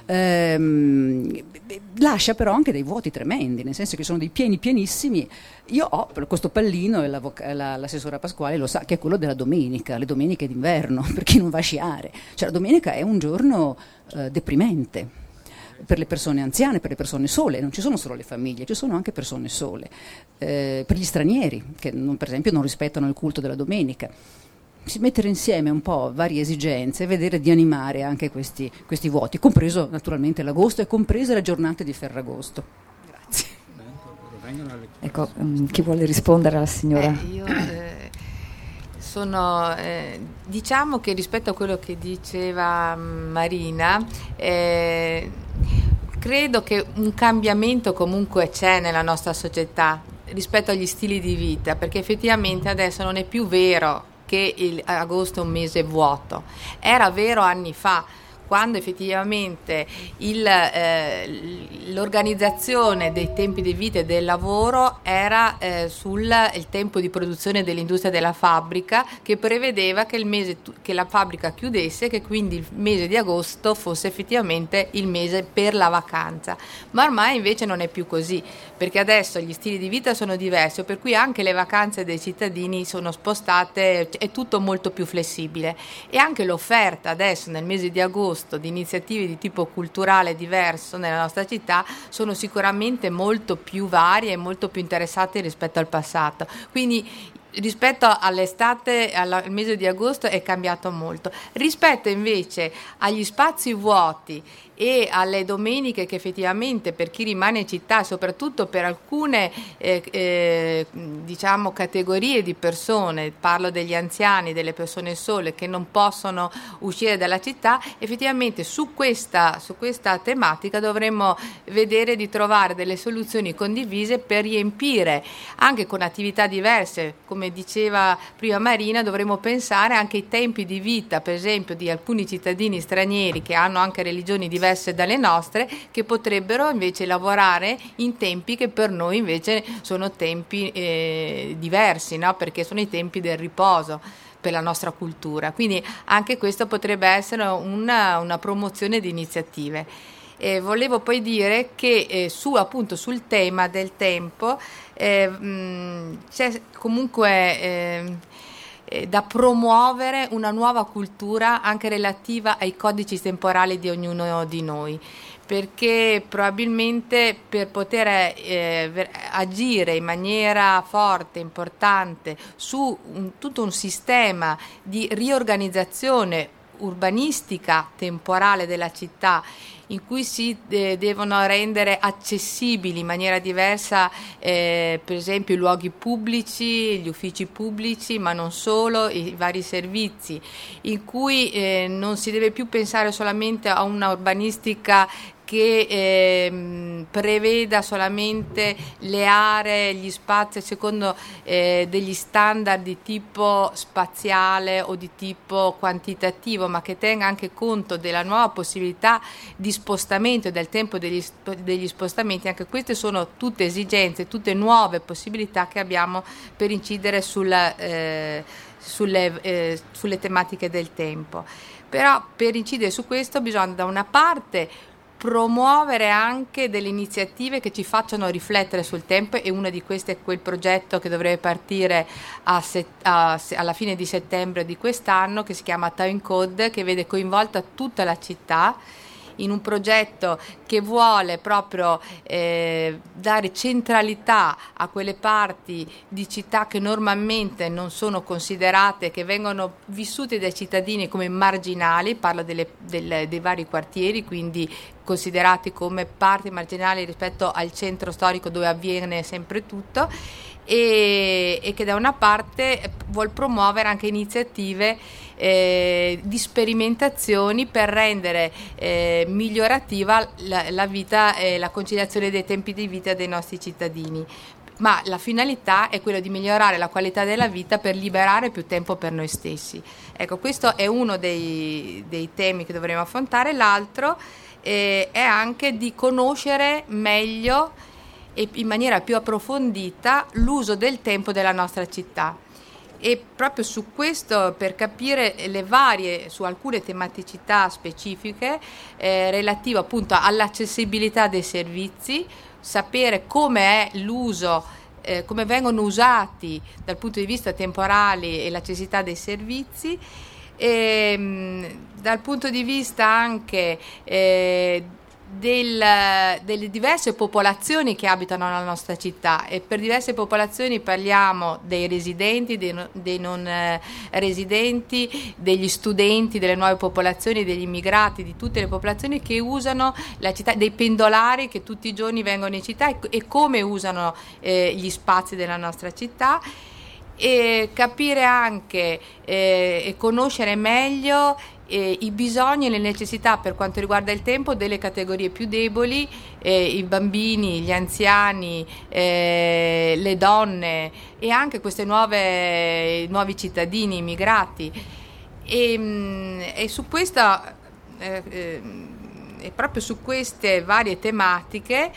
Ehm, lascia però anche dei vuoti tremendi, nel senso che sono dei pieni pienissimi. Io ho questo pallino, e la, l'assessora Pasquale lo sa, che è quello della domenica, le domeniche d'inverno, per chi non va a sciare. Cioè la domenica è un giorno eh, deprimente per le persone anziane, per le persone sole, non ci sono solo le famiglie, ci sono anche persone sole, eh, per gli stranieri che non, per esempio non rispettano il culto della domenica. Si mettere insieme un po' varie esigenze e vedere di animare anche questi, questi vuoti, compreso naturalmente l'agosto e comprese le giornate di Ferragosto. Grazie. Ecco, um, chi vuole rispondere alla signora? Eh, io eh, sono, eh, diciamo che rispetto a quello che diceva Marina, eh, credo che un cambiamento comunque c'è nella nostra società rispetto agli stili di vita, perché effettivamente adesso non è più vero che il agosto è un mese vuoto. Era vero anni fa, quando effettivamente il, eh, l'organizzazione dei tempi di vita e del lavoro era eh, sul il tempo di produzione dell'industria della fabbrica, che prevedeva che il mese che la fabbrica chiudesse, che quindi il mese di agosto fosse effettivamente il mese per la vacanza. Ma ormai invece non è più così, perché adesso gli stili di vita sono diversi, per cui anche le vacanze dei cittadini sono spostate, è tutto molto più flessibile, e anche l'offerta adesso nel mese di agosto di iniziative di tipo culturale diverso nella nostra città sono sicuramente molto più varie e molto più interessate rispetto al passato. Quindi rispetto all'estate, al mese di agosto è cambiato molto. Rispetto invece agli spazi vuoti e alle domeniche che effettivamente per chi rimane in città, soprattutto per alcune eh, eh, diciamo categorie di persone, parlo degli anziani, delle persone sole che non possono uscire dalla città, effettivamente su questa, su questa tematica dovremmo vedere di trovare delle soluzioni condivise per riempire anche con attività diverse. Come diceva prima Marina, dovremmo pensare anche ai tempi di vita, per esempio, di alcuni cittadini stranieri che hanno anche religioni diverse dalle nostre, che potrebbero invece lavorare in tempi che per noi invece sono tempi eh, diversi, no? Perché sono i tempi del riposo per la nostra cultura. Quindi anche questo potrebbe essere una, una promozione di iniziative. Eh, volevo poi dire che eh, su appunto sul tema del tempo eh, mh, c'è comunque eh, eh, da promuovere una nuova cultura anche relativa ai codici temporali di ognuno di noi, perché probabilmente per poter eh, agire in maniera forte, importante su un, tutto un sistema di riorganizzazione urbanistica temporale della città, in cui si eh, devono rendere accessibili in maniera diversa eh, per esempio i luoghi pubblici, gli uffici pubblici, ma non solo, i vari servizi, in cui eh, non si deve più pensare solamente a una urbanistica che eh, preveda solamente le aree, gli spazi secondo eh, degli standard di tipo spaziale o di tipo quantitativo, ma che tenga anche conto della nuova possibilità di spostamento e del tempo degli, degli spostamenti. Anche queste sono tutte esigenze, tutte nuove possibilità che abbiamo per incidere sulla, eh, sulle, eh, sulle tematiche del tempo. Però per incidere su questo bisogna da una parte promuovere anche delle iniziative che ci facciano riflettere sul tempo, e una di queste è quel progetto che dovrebbe partire a set, a, alla fine di settembre di quest'anno, che si chiama Time Code, che vede coinvolta tutta la città in un progetto che vuole proprio eh, dare centralità a quelle parti di città che normalmente non sono considerate, che vengono vissute dai cittadini come marginali, parlo delle, delle, dei vari quartieri, quindi considerati come parti marginali rispetto al centro storico dove avviene sempre tutto, e, e che da una parte vuol promuovere anche iniziative eh, di sperimentazioni per rendere eh, migliorativa la, la vita e la conciliazione dei tempi di vita dei nostri cittadini. Ma la finalità è quella di migliorare la qualità della vita per liberare più tempo per noi stessi. Ecco, questo è uno dei, dei temi che dovremo affrontare. L'altro eh, è anche di conoscere meglio e in maniera più approfondita l'uso del tempo della nostra città. E proprio su questo, per capire le varie, su alcune tematicità specifiche eh, relative appunto all'accessibilità dei servizi, sapere come è l'uso, eh, come vengono usati dal punto di vista temporale e l'accessibilità dei servizi, e, mh, dal punto di vista anche eh, del, delle diverse popolazioni che abitano nella nostra città. E per diverse popolazioni parliamo dei residenti, dei, no, dei non eh, residenti, degli studenti, delle nuove popolazioni, degli immigrati, di tutte le popolazioni che usano la città, dei pendolari che tutti i giorni vengono in città, e, e come usano eh, gli spazi della nostra città, e capire anche eh, e conoscere meglio eh, i bisogni e le necessità per quanto riguarda il tempo delle categorie più deboli, eh, i bambini, gli anziani, eh, le donne e anche queste nuove nuovi cittadini immigrati. E, e su questa eh, eh, e proprio su queste varie tematiche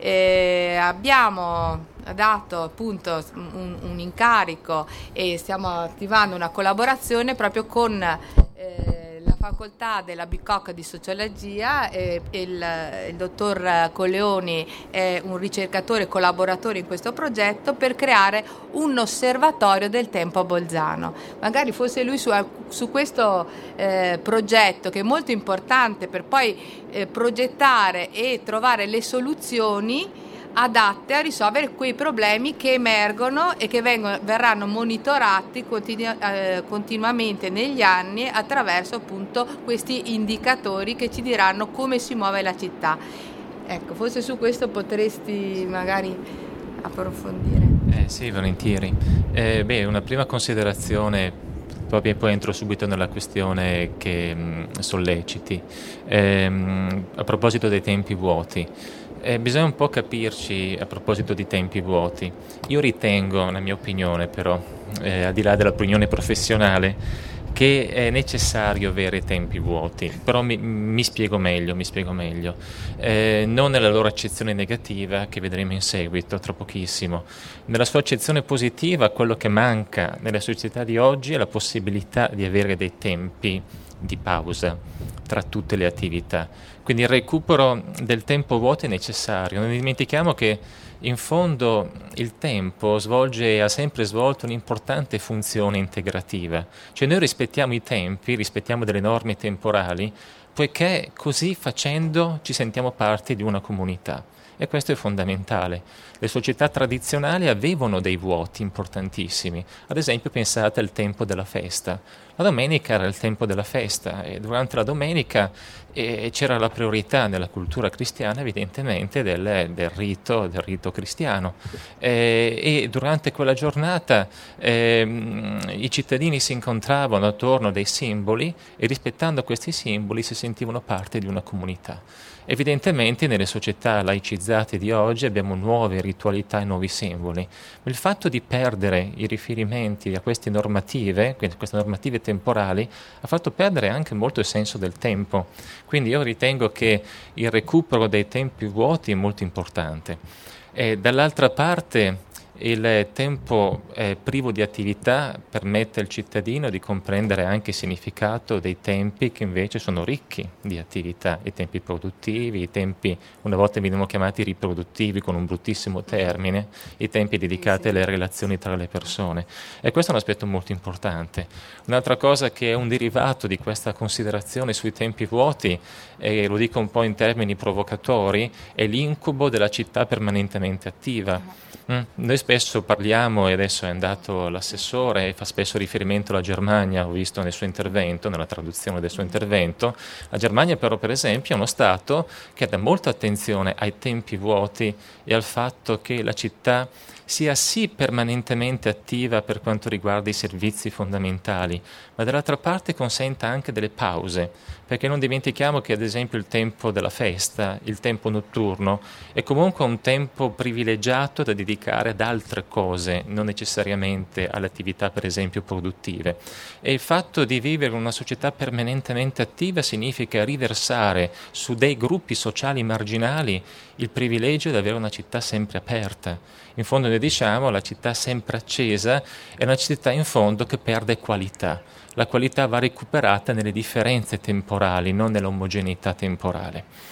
eh, abbiamo dato appunto un, un incarico e stiamo attivando una collaborazione proprio con eh, la facoltà della Bicocca di Sociologia. E il, il dottor Coleoni è un ricercatore e collaboratore in questo progetto per creare un osservatorio del tempo a Bolzano. Magari fosse lui su, su questo eh, progetto, che è molto importante per poi eh, progettare e trovare le soluzioni adatte a risolvere quei problemi che emergono e che vengono, verranno monitorati continu- eh, continuamente negli anni attraverso appunto questi indicatori che ci diranno come si muove la città. Ecco, forse su questo potresti magari approfondire. Eh, sì, volentieri. Eh, beh, una prima considerazione, proprio poi entro subito nella questione che mh, solleciti. Eh, mh, a proposito dei tempi vuoti, Eh, bisogna un po' capirci a proposito di tempi vuoti. Io ritengo, nella mia opinione però, eh, al di là dell'opinione professionale, che è necessario avere tempi vuoti, però mi, mi spiego meglio, mi spiego meglio. Eh, non nella loro accezione negativa, che vedremo in seguito, tra pochissimo. Nella sua accezione positiva, quello che manca nella società di oggi è la possibilità di avere dei tempi di pausa tra tutte le attività. Quindi il recupero del tempo vuoto è necessario. Non dimentichiamo che in fondo il tempo svolge, ha sempre svolto un'importante funzione integrativa. Cioè noi rispettiamo i tempi, rispettiamo delle norme temporali, poiché così facendo ci sentiamo parte di una comunità. E questo è fondamentale. Le società tradizionali avevano dei vuoti importantissimi. Ad esempio pensate al tempo della festa. La domenica era il tempo della festa e durante la domenica eh, c'era la priorità nella cultura cristiana evidentemente del, del, rito, del rito cristiano. Eh, e durante quella giornata eh, i cittadini si incontravano attorno a dei simboli e rispettando questi simboli si sentivano parte di una comunità. Evidentemente nelle società laicizzate di oggi abbiamo nuove ritualità e nuovi simboli. Il fatto di perdere i riferimenti a queste normative, queste normative temporali, ha fatto perdere anche molto il senso del tempo. Quindi io ritengo che il recupero dei tempi vuoti è molto importante. E dall'altra parte il tempo eh, privo di attività permette al cittadino di comprendere anche il significato dei tempi che invece sono ricchi di attività, i tempi produttivi, i tempi una volta venivano chiamati riproduttivi con un bruttissimo termine, i tempi dedicati alle relazioni tra le persone. E questo è un aspetto molto importante. Un'altra cosa che è un derivato di questa considerazione sui tempi vuoti, e lo dico un po' in termini provocatori, è l'incubo della città permanentemente attiva. Mm. Noi spesso parliamo, e adesso è andato l'assessore e fa spesso riferimento alla Germania, ho visto nel suo intervento, nella traduzione del suo intervento. La Germania però per esempio è uno Stato che dà molta attenzione ai tempi vuoti e al fatto che la città sia sì permanentemente attiva per quanto riguarda i servizi fondamentali, ma dall'altra parte consenta anche delle pause, perché non dimentichiamo che ad esempio il tempo della festa, il tempo notturno, è comunque un tempo privilegiato da dedicare ad altre cose, non necessariamente alle attività per esempio produttive. E il fatto di vivere in una società permanentemente attiva significa riversare su dei gruppi sociali marginali il privilegio di avere una città sempre aperta. In fondo noi diciamo la città sempre accesa è una città in fondo che perde qualità. La qualità va recuperata nelle differenze temporali, non nell'omogeneità temporale.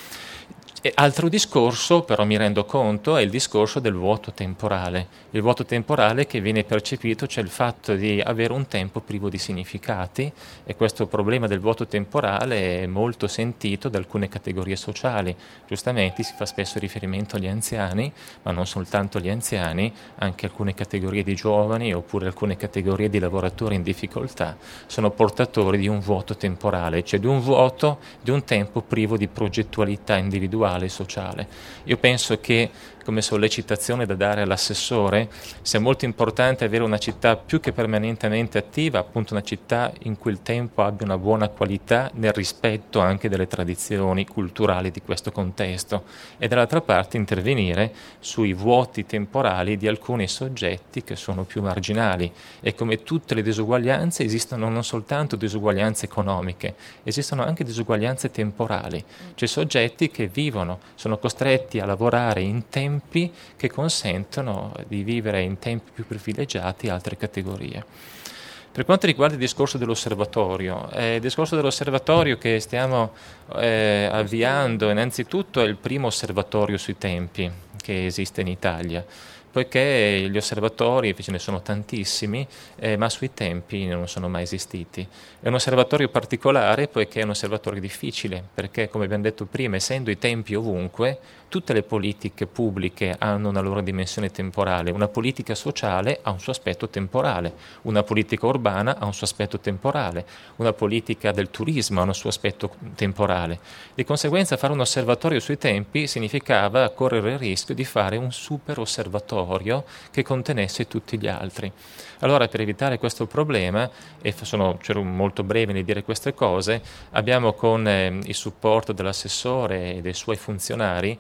E altro discorso, però mi rendo conto, è il discorso del vuoto temporale. Il vuoto temporale che viene percepito, cioè il fatto di avere un tempo privo di significati, e questo problema del vuoto temporale è molto sentito da alcune categorie sociali. Giustamente si fa spesso riferimento agli anziani, ma non soltanto agli anziani, anche alcune categorie di giovani oppure alcune categorie di lavoratori in difficoltà sono portatori di un vuoto temporale, cioè di un vuoto, di un tempo privo di progettualità individuale temporale e sociale. Io penso che, come sollecitazione da dare all'assessore, sia molto importante avere una città più che permanentemente attiva, appunto una città in cui il tempo abbia una buona qualità nel rispetto anche delle tradizioni culturali di questo contesto, e dall'altra parte intervenire sui vuoti temporali di alcuni soggetti che sono più marginali. E come tutte le disuguaglianze esistono non soltanto disuguaglianze economiche, esistono anche disuguaglianze temporali, cioè soggetti che vivono, sono costretti a lavorare in tempi che consentono di vivere in tempi più privilegiati altre categorie. Per quanto riguarda il discorso dell'osservatorio, eh, il discorso dell'osservatorio che stiamo eh, avviando innanzitutto è il primo osservatorio sui tempi che esiste in Italia, poiché gli osservatori, ce ne sono tantissimi, eh, ma sui tempi non sono mai esistiti. È un osservatorio particolare poiché è un osservatorio difficile, perché come abbiamo detto prima, essendo i tempi ovunque, tutte le politiche pubbliche hanno una loro dimensione temporale. Una politica sociale ha un suo aspetto temporale, una politica urbana ha un suo aspetto temporale, una politica del turismo ha un suo aspetto temporale. Di conseguenza fare un osservatorio sui tempi significava correre il rischio di fare un super osservatorio che contenesse tutti gli altri. Allora, per evitare questo problema, e sono c'ero molto breve nel dire queste cose, abbiamo con eh, il supporto dell'assessore e dei suoi funzionari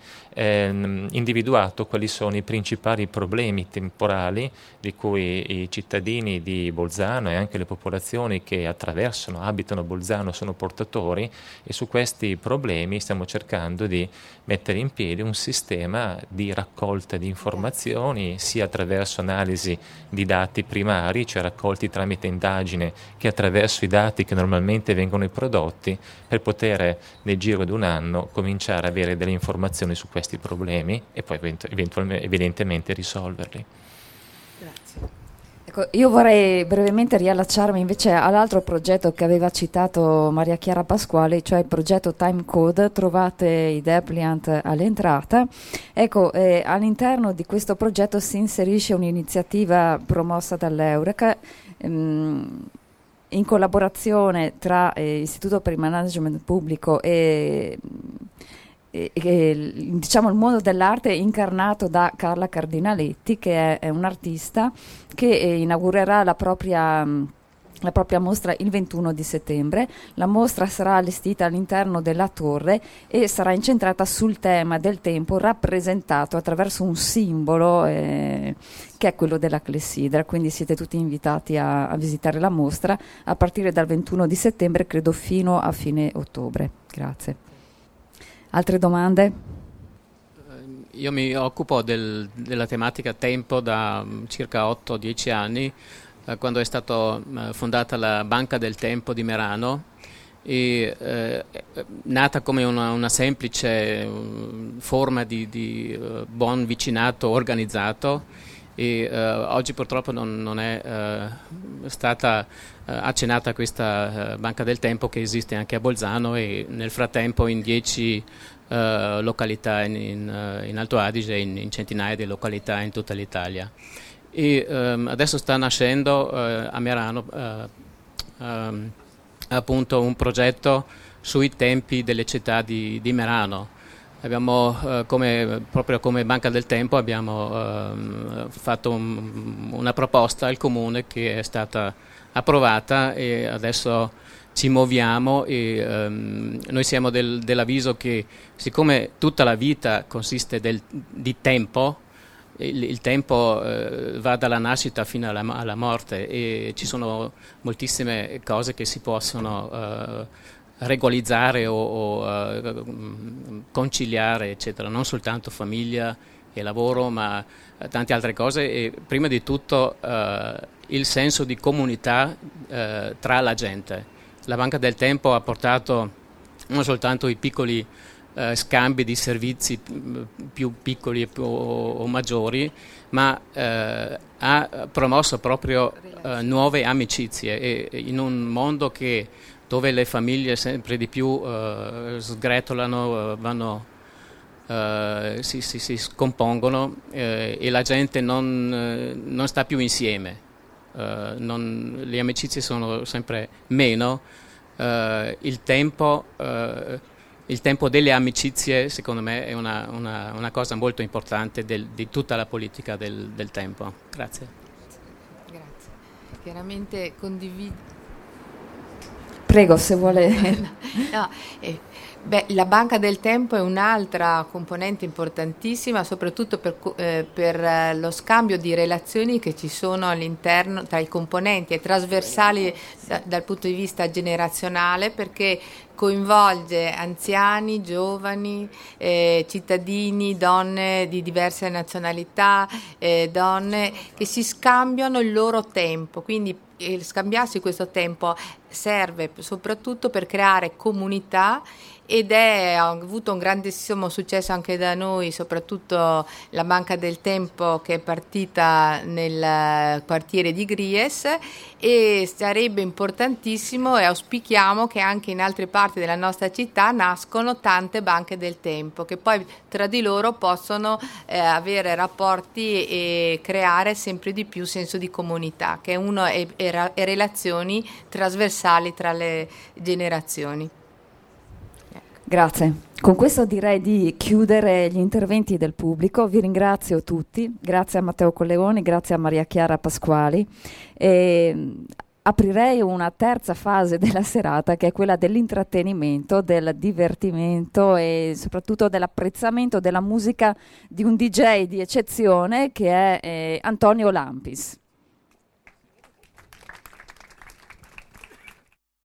eh, individuato quali sono i principali problemi temporali di cui i cittadini di Bolzano e anche le popolazioni che attraversano, abitano Bolzano sono portatori, e su questi problemi stiamo cercando di mettere in piedi un sistema di raccolta di informazioni sia attraverso analisi di dati primari, cioè raccolti tramite indagine, che attraverso i dati che normalmente vengono prodotti, per poter nel giro di un anno cominciare a avere delle informazioni su questi problemi e poi eventualmente, evidentemente risolverli. Grazie. Ecco, io vorrei brevemente riallacciarmi invece all'altro progetto che aveva citato Maria Chiara Pasquali, cioè il progetto Time Code. Trovate i depliant all'entrata. Ecco, eh, all'interno di questo progetto si inserisce un'iniziativa promossa dall'Eureka ehm, in collaborazione tra eh, Istituto per il Management Pubblico e E, e, diciamo il mondo dell'arte incarnato da Carla Cardinaletti, che è, è un'artista che eh, inaugurerà la propria, la propria mostra il ventuno di settembre. La mostra sarà allestita all'interno della torre e sarà incentrata sul tema del tempo rappresentato attraverso un simbolo eh, che è quello della clessidra. Quindi siete tutti invitati a, a visitare la mostra a partire dal ventuno di settembre, credo fino a fine ottobre. Grazie. Altre domande? Io mi occupo del, della tematica tempo da circa otto dieci anni, eh, quando è stata eh, fondata la Banca del Tempo di Merano, e, eh, nata come una, una semplice uh, forma di, di uh, buon vicinato organizzato, e uh, oggi purtroppo non, non è uh, stata uh, accennata questa uh, Banca del Tempo, che esiste anche a Bolzano e nel frattempo in dieci uh, località in, in, uh, in Alto Adige e in, in centinaia di località in tutta l'Italia. E um, adesso sta nascendo uh, a Merano uh, um, appunto un progetto sui tempi delle città di, di Merano. Abbiamo, eh, come, proprio come Banca del Tempo, abbiamo eh, fatto un, una proposta al Comune che è stata approvata, e adesso ci muoviamo, e ehm, noi siamo del, dell'avviso che, siccome tutta la vita consiste del, di tempo, il, il tempo eh, va dalla nascita fino alla, alla morte, e ci sono moltissime cose che si possono eh, regolizzare o, o uh, conciliare, eccetera, non soltanto famiglia e lavoro, ma uh, tante altre cose, e prima di tutto uh, il senso di comunità uh, tra la gente. La Banca del Tempo ha portato non soltanto i piccoli uh, scambi di servizi più piccoli o, o maggiori, ma uh, ha promosso proprio uh, nuove amicizie, e in un mondo che dove le famiglie sempre di più uh, sgretolano, uh, vanno, uh, si, si, si scompongono, uh, e la gente non, uh, non sta più insieme, uh, non, le amicizie sono sempre meno, uh, il tempo uh, il tempo delle amicizie, secondo me, è una, una, una cosa molto importante del, di tutta la politica del, del tempo. Grazie. Grazie. Chiaramente condivido. Prego, se vuole. No, eh, beh, la Banca del Tempo è un'altra componente importantissima, soprattutto per, eh, per lo scambio di relazioni che ci sono all'interno tra i componenti e trasversali da, dal punto di vista generazionale, perché coinvolge anziani, giovani, eh, cittadini, donne di diverse nazionalità, eh, donne che si scambiano il loro tempo, quindi eh, scambiarsi questo tempo serve soprattutto per creare comunità ed è, ha avuto un grandissimo successo anche da noi, soprattutto la Banca del Tempo che è partita nel quartiere di Gries, e sarebbe importantissimo e auspichiamo che anche in altre parti della nostra città nascono tante banche del tempo che poi tra di loro possono eh, avere rapporti e creare sempre di più senso di comunità, che è uno e, e, e relazioni trasversali tra le generazioni. Grazie. Con questo direi di chiudere gli interventi del pubblico. Vi ringrazio tutti, grazie a Matteo Colleoni, grazie a Maria Chiara Pasquali. E aprirei una terza fase della serata, che è quella dell'intrattenimento, del divertimento e soprattutto dell'apprezzamento della musica di un D J di eccezione che è eh, Antonio Lampis.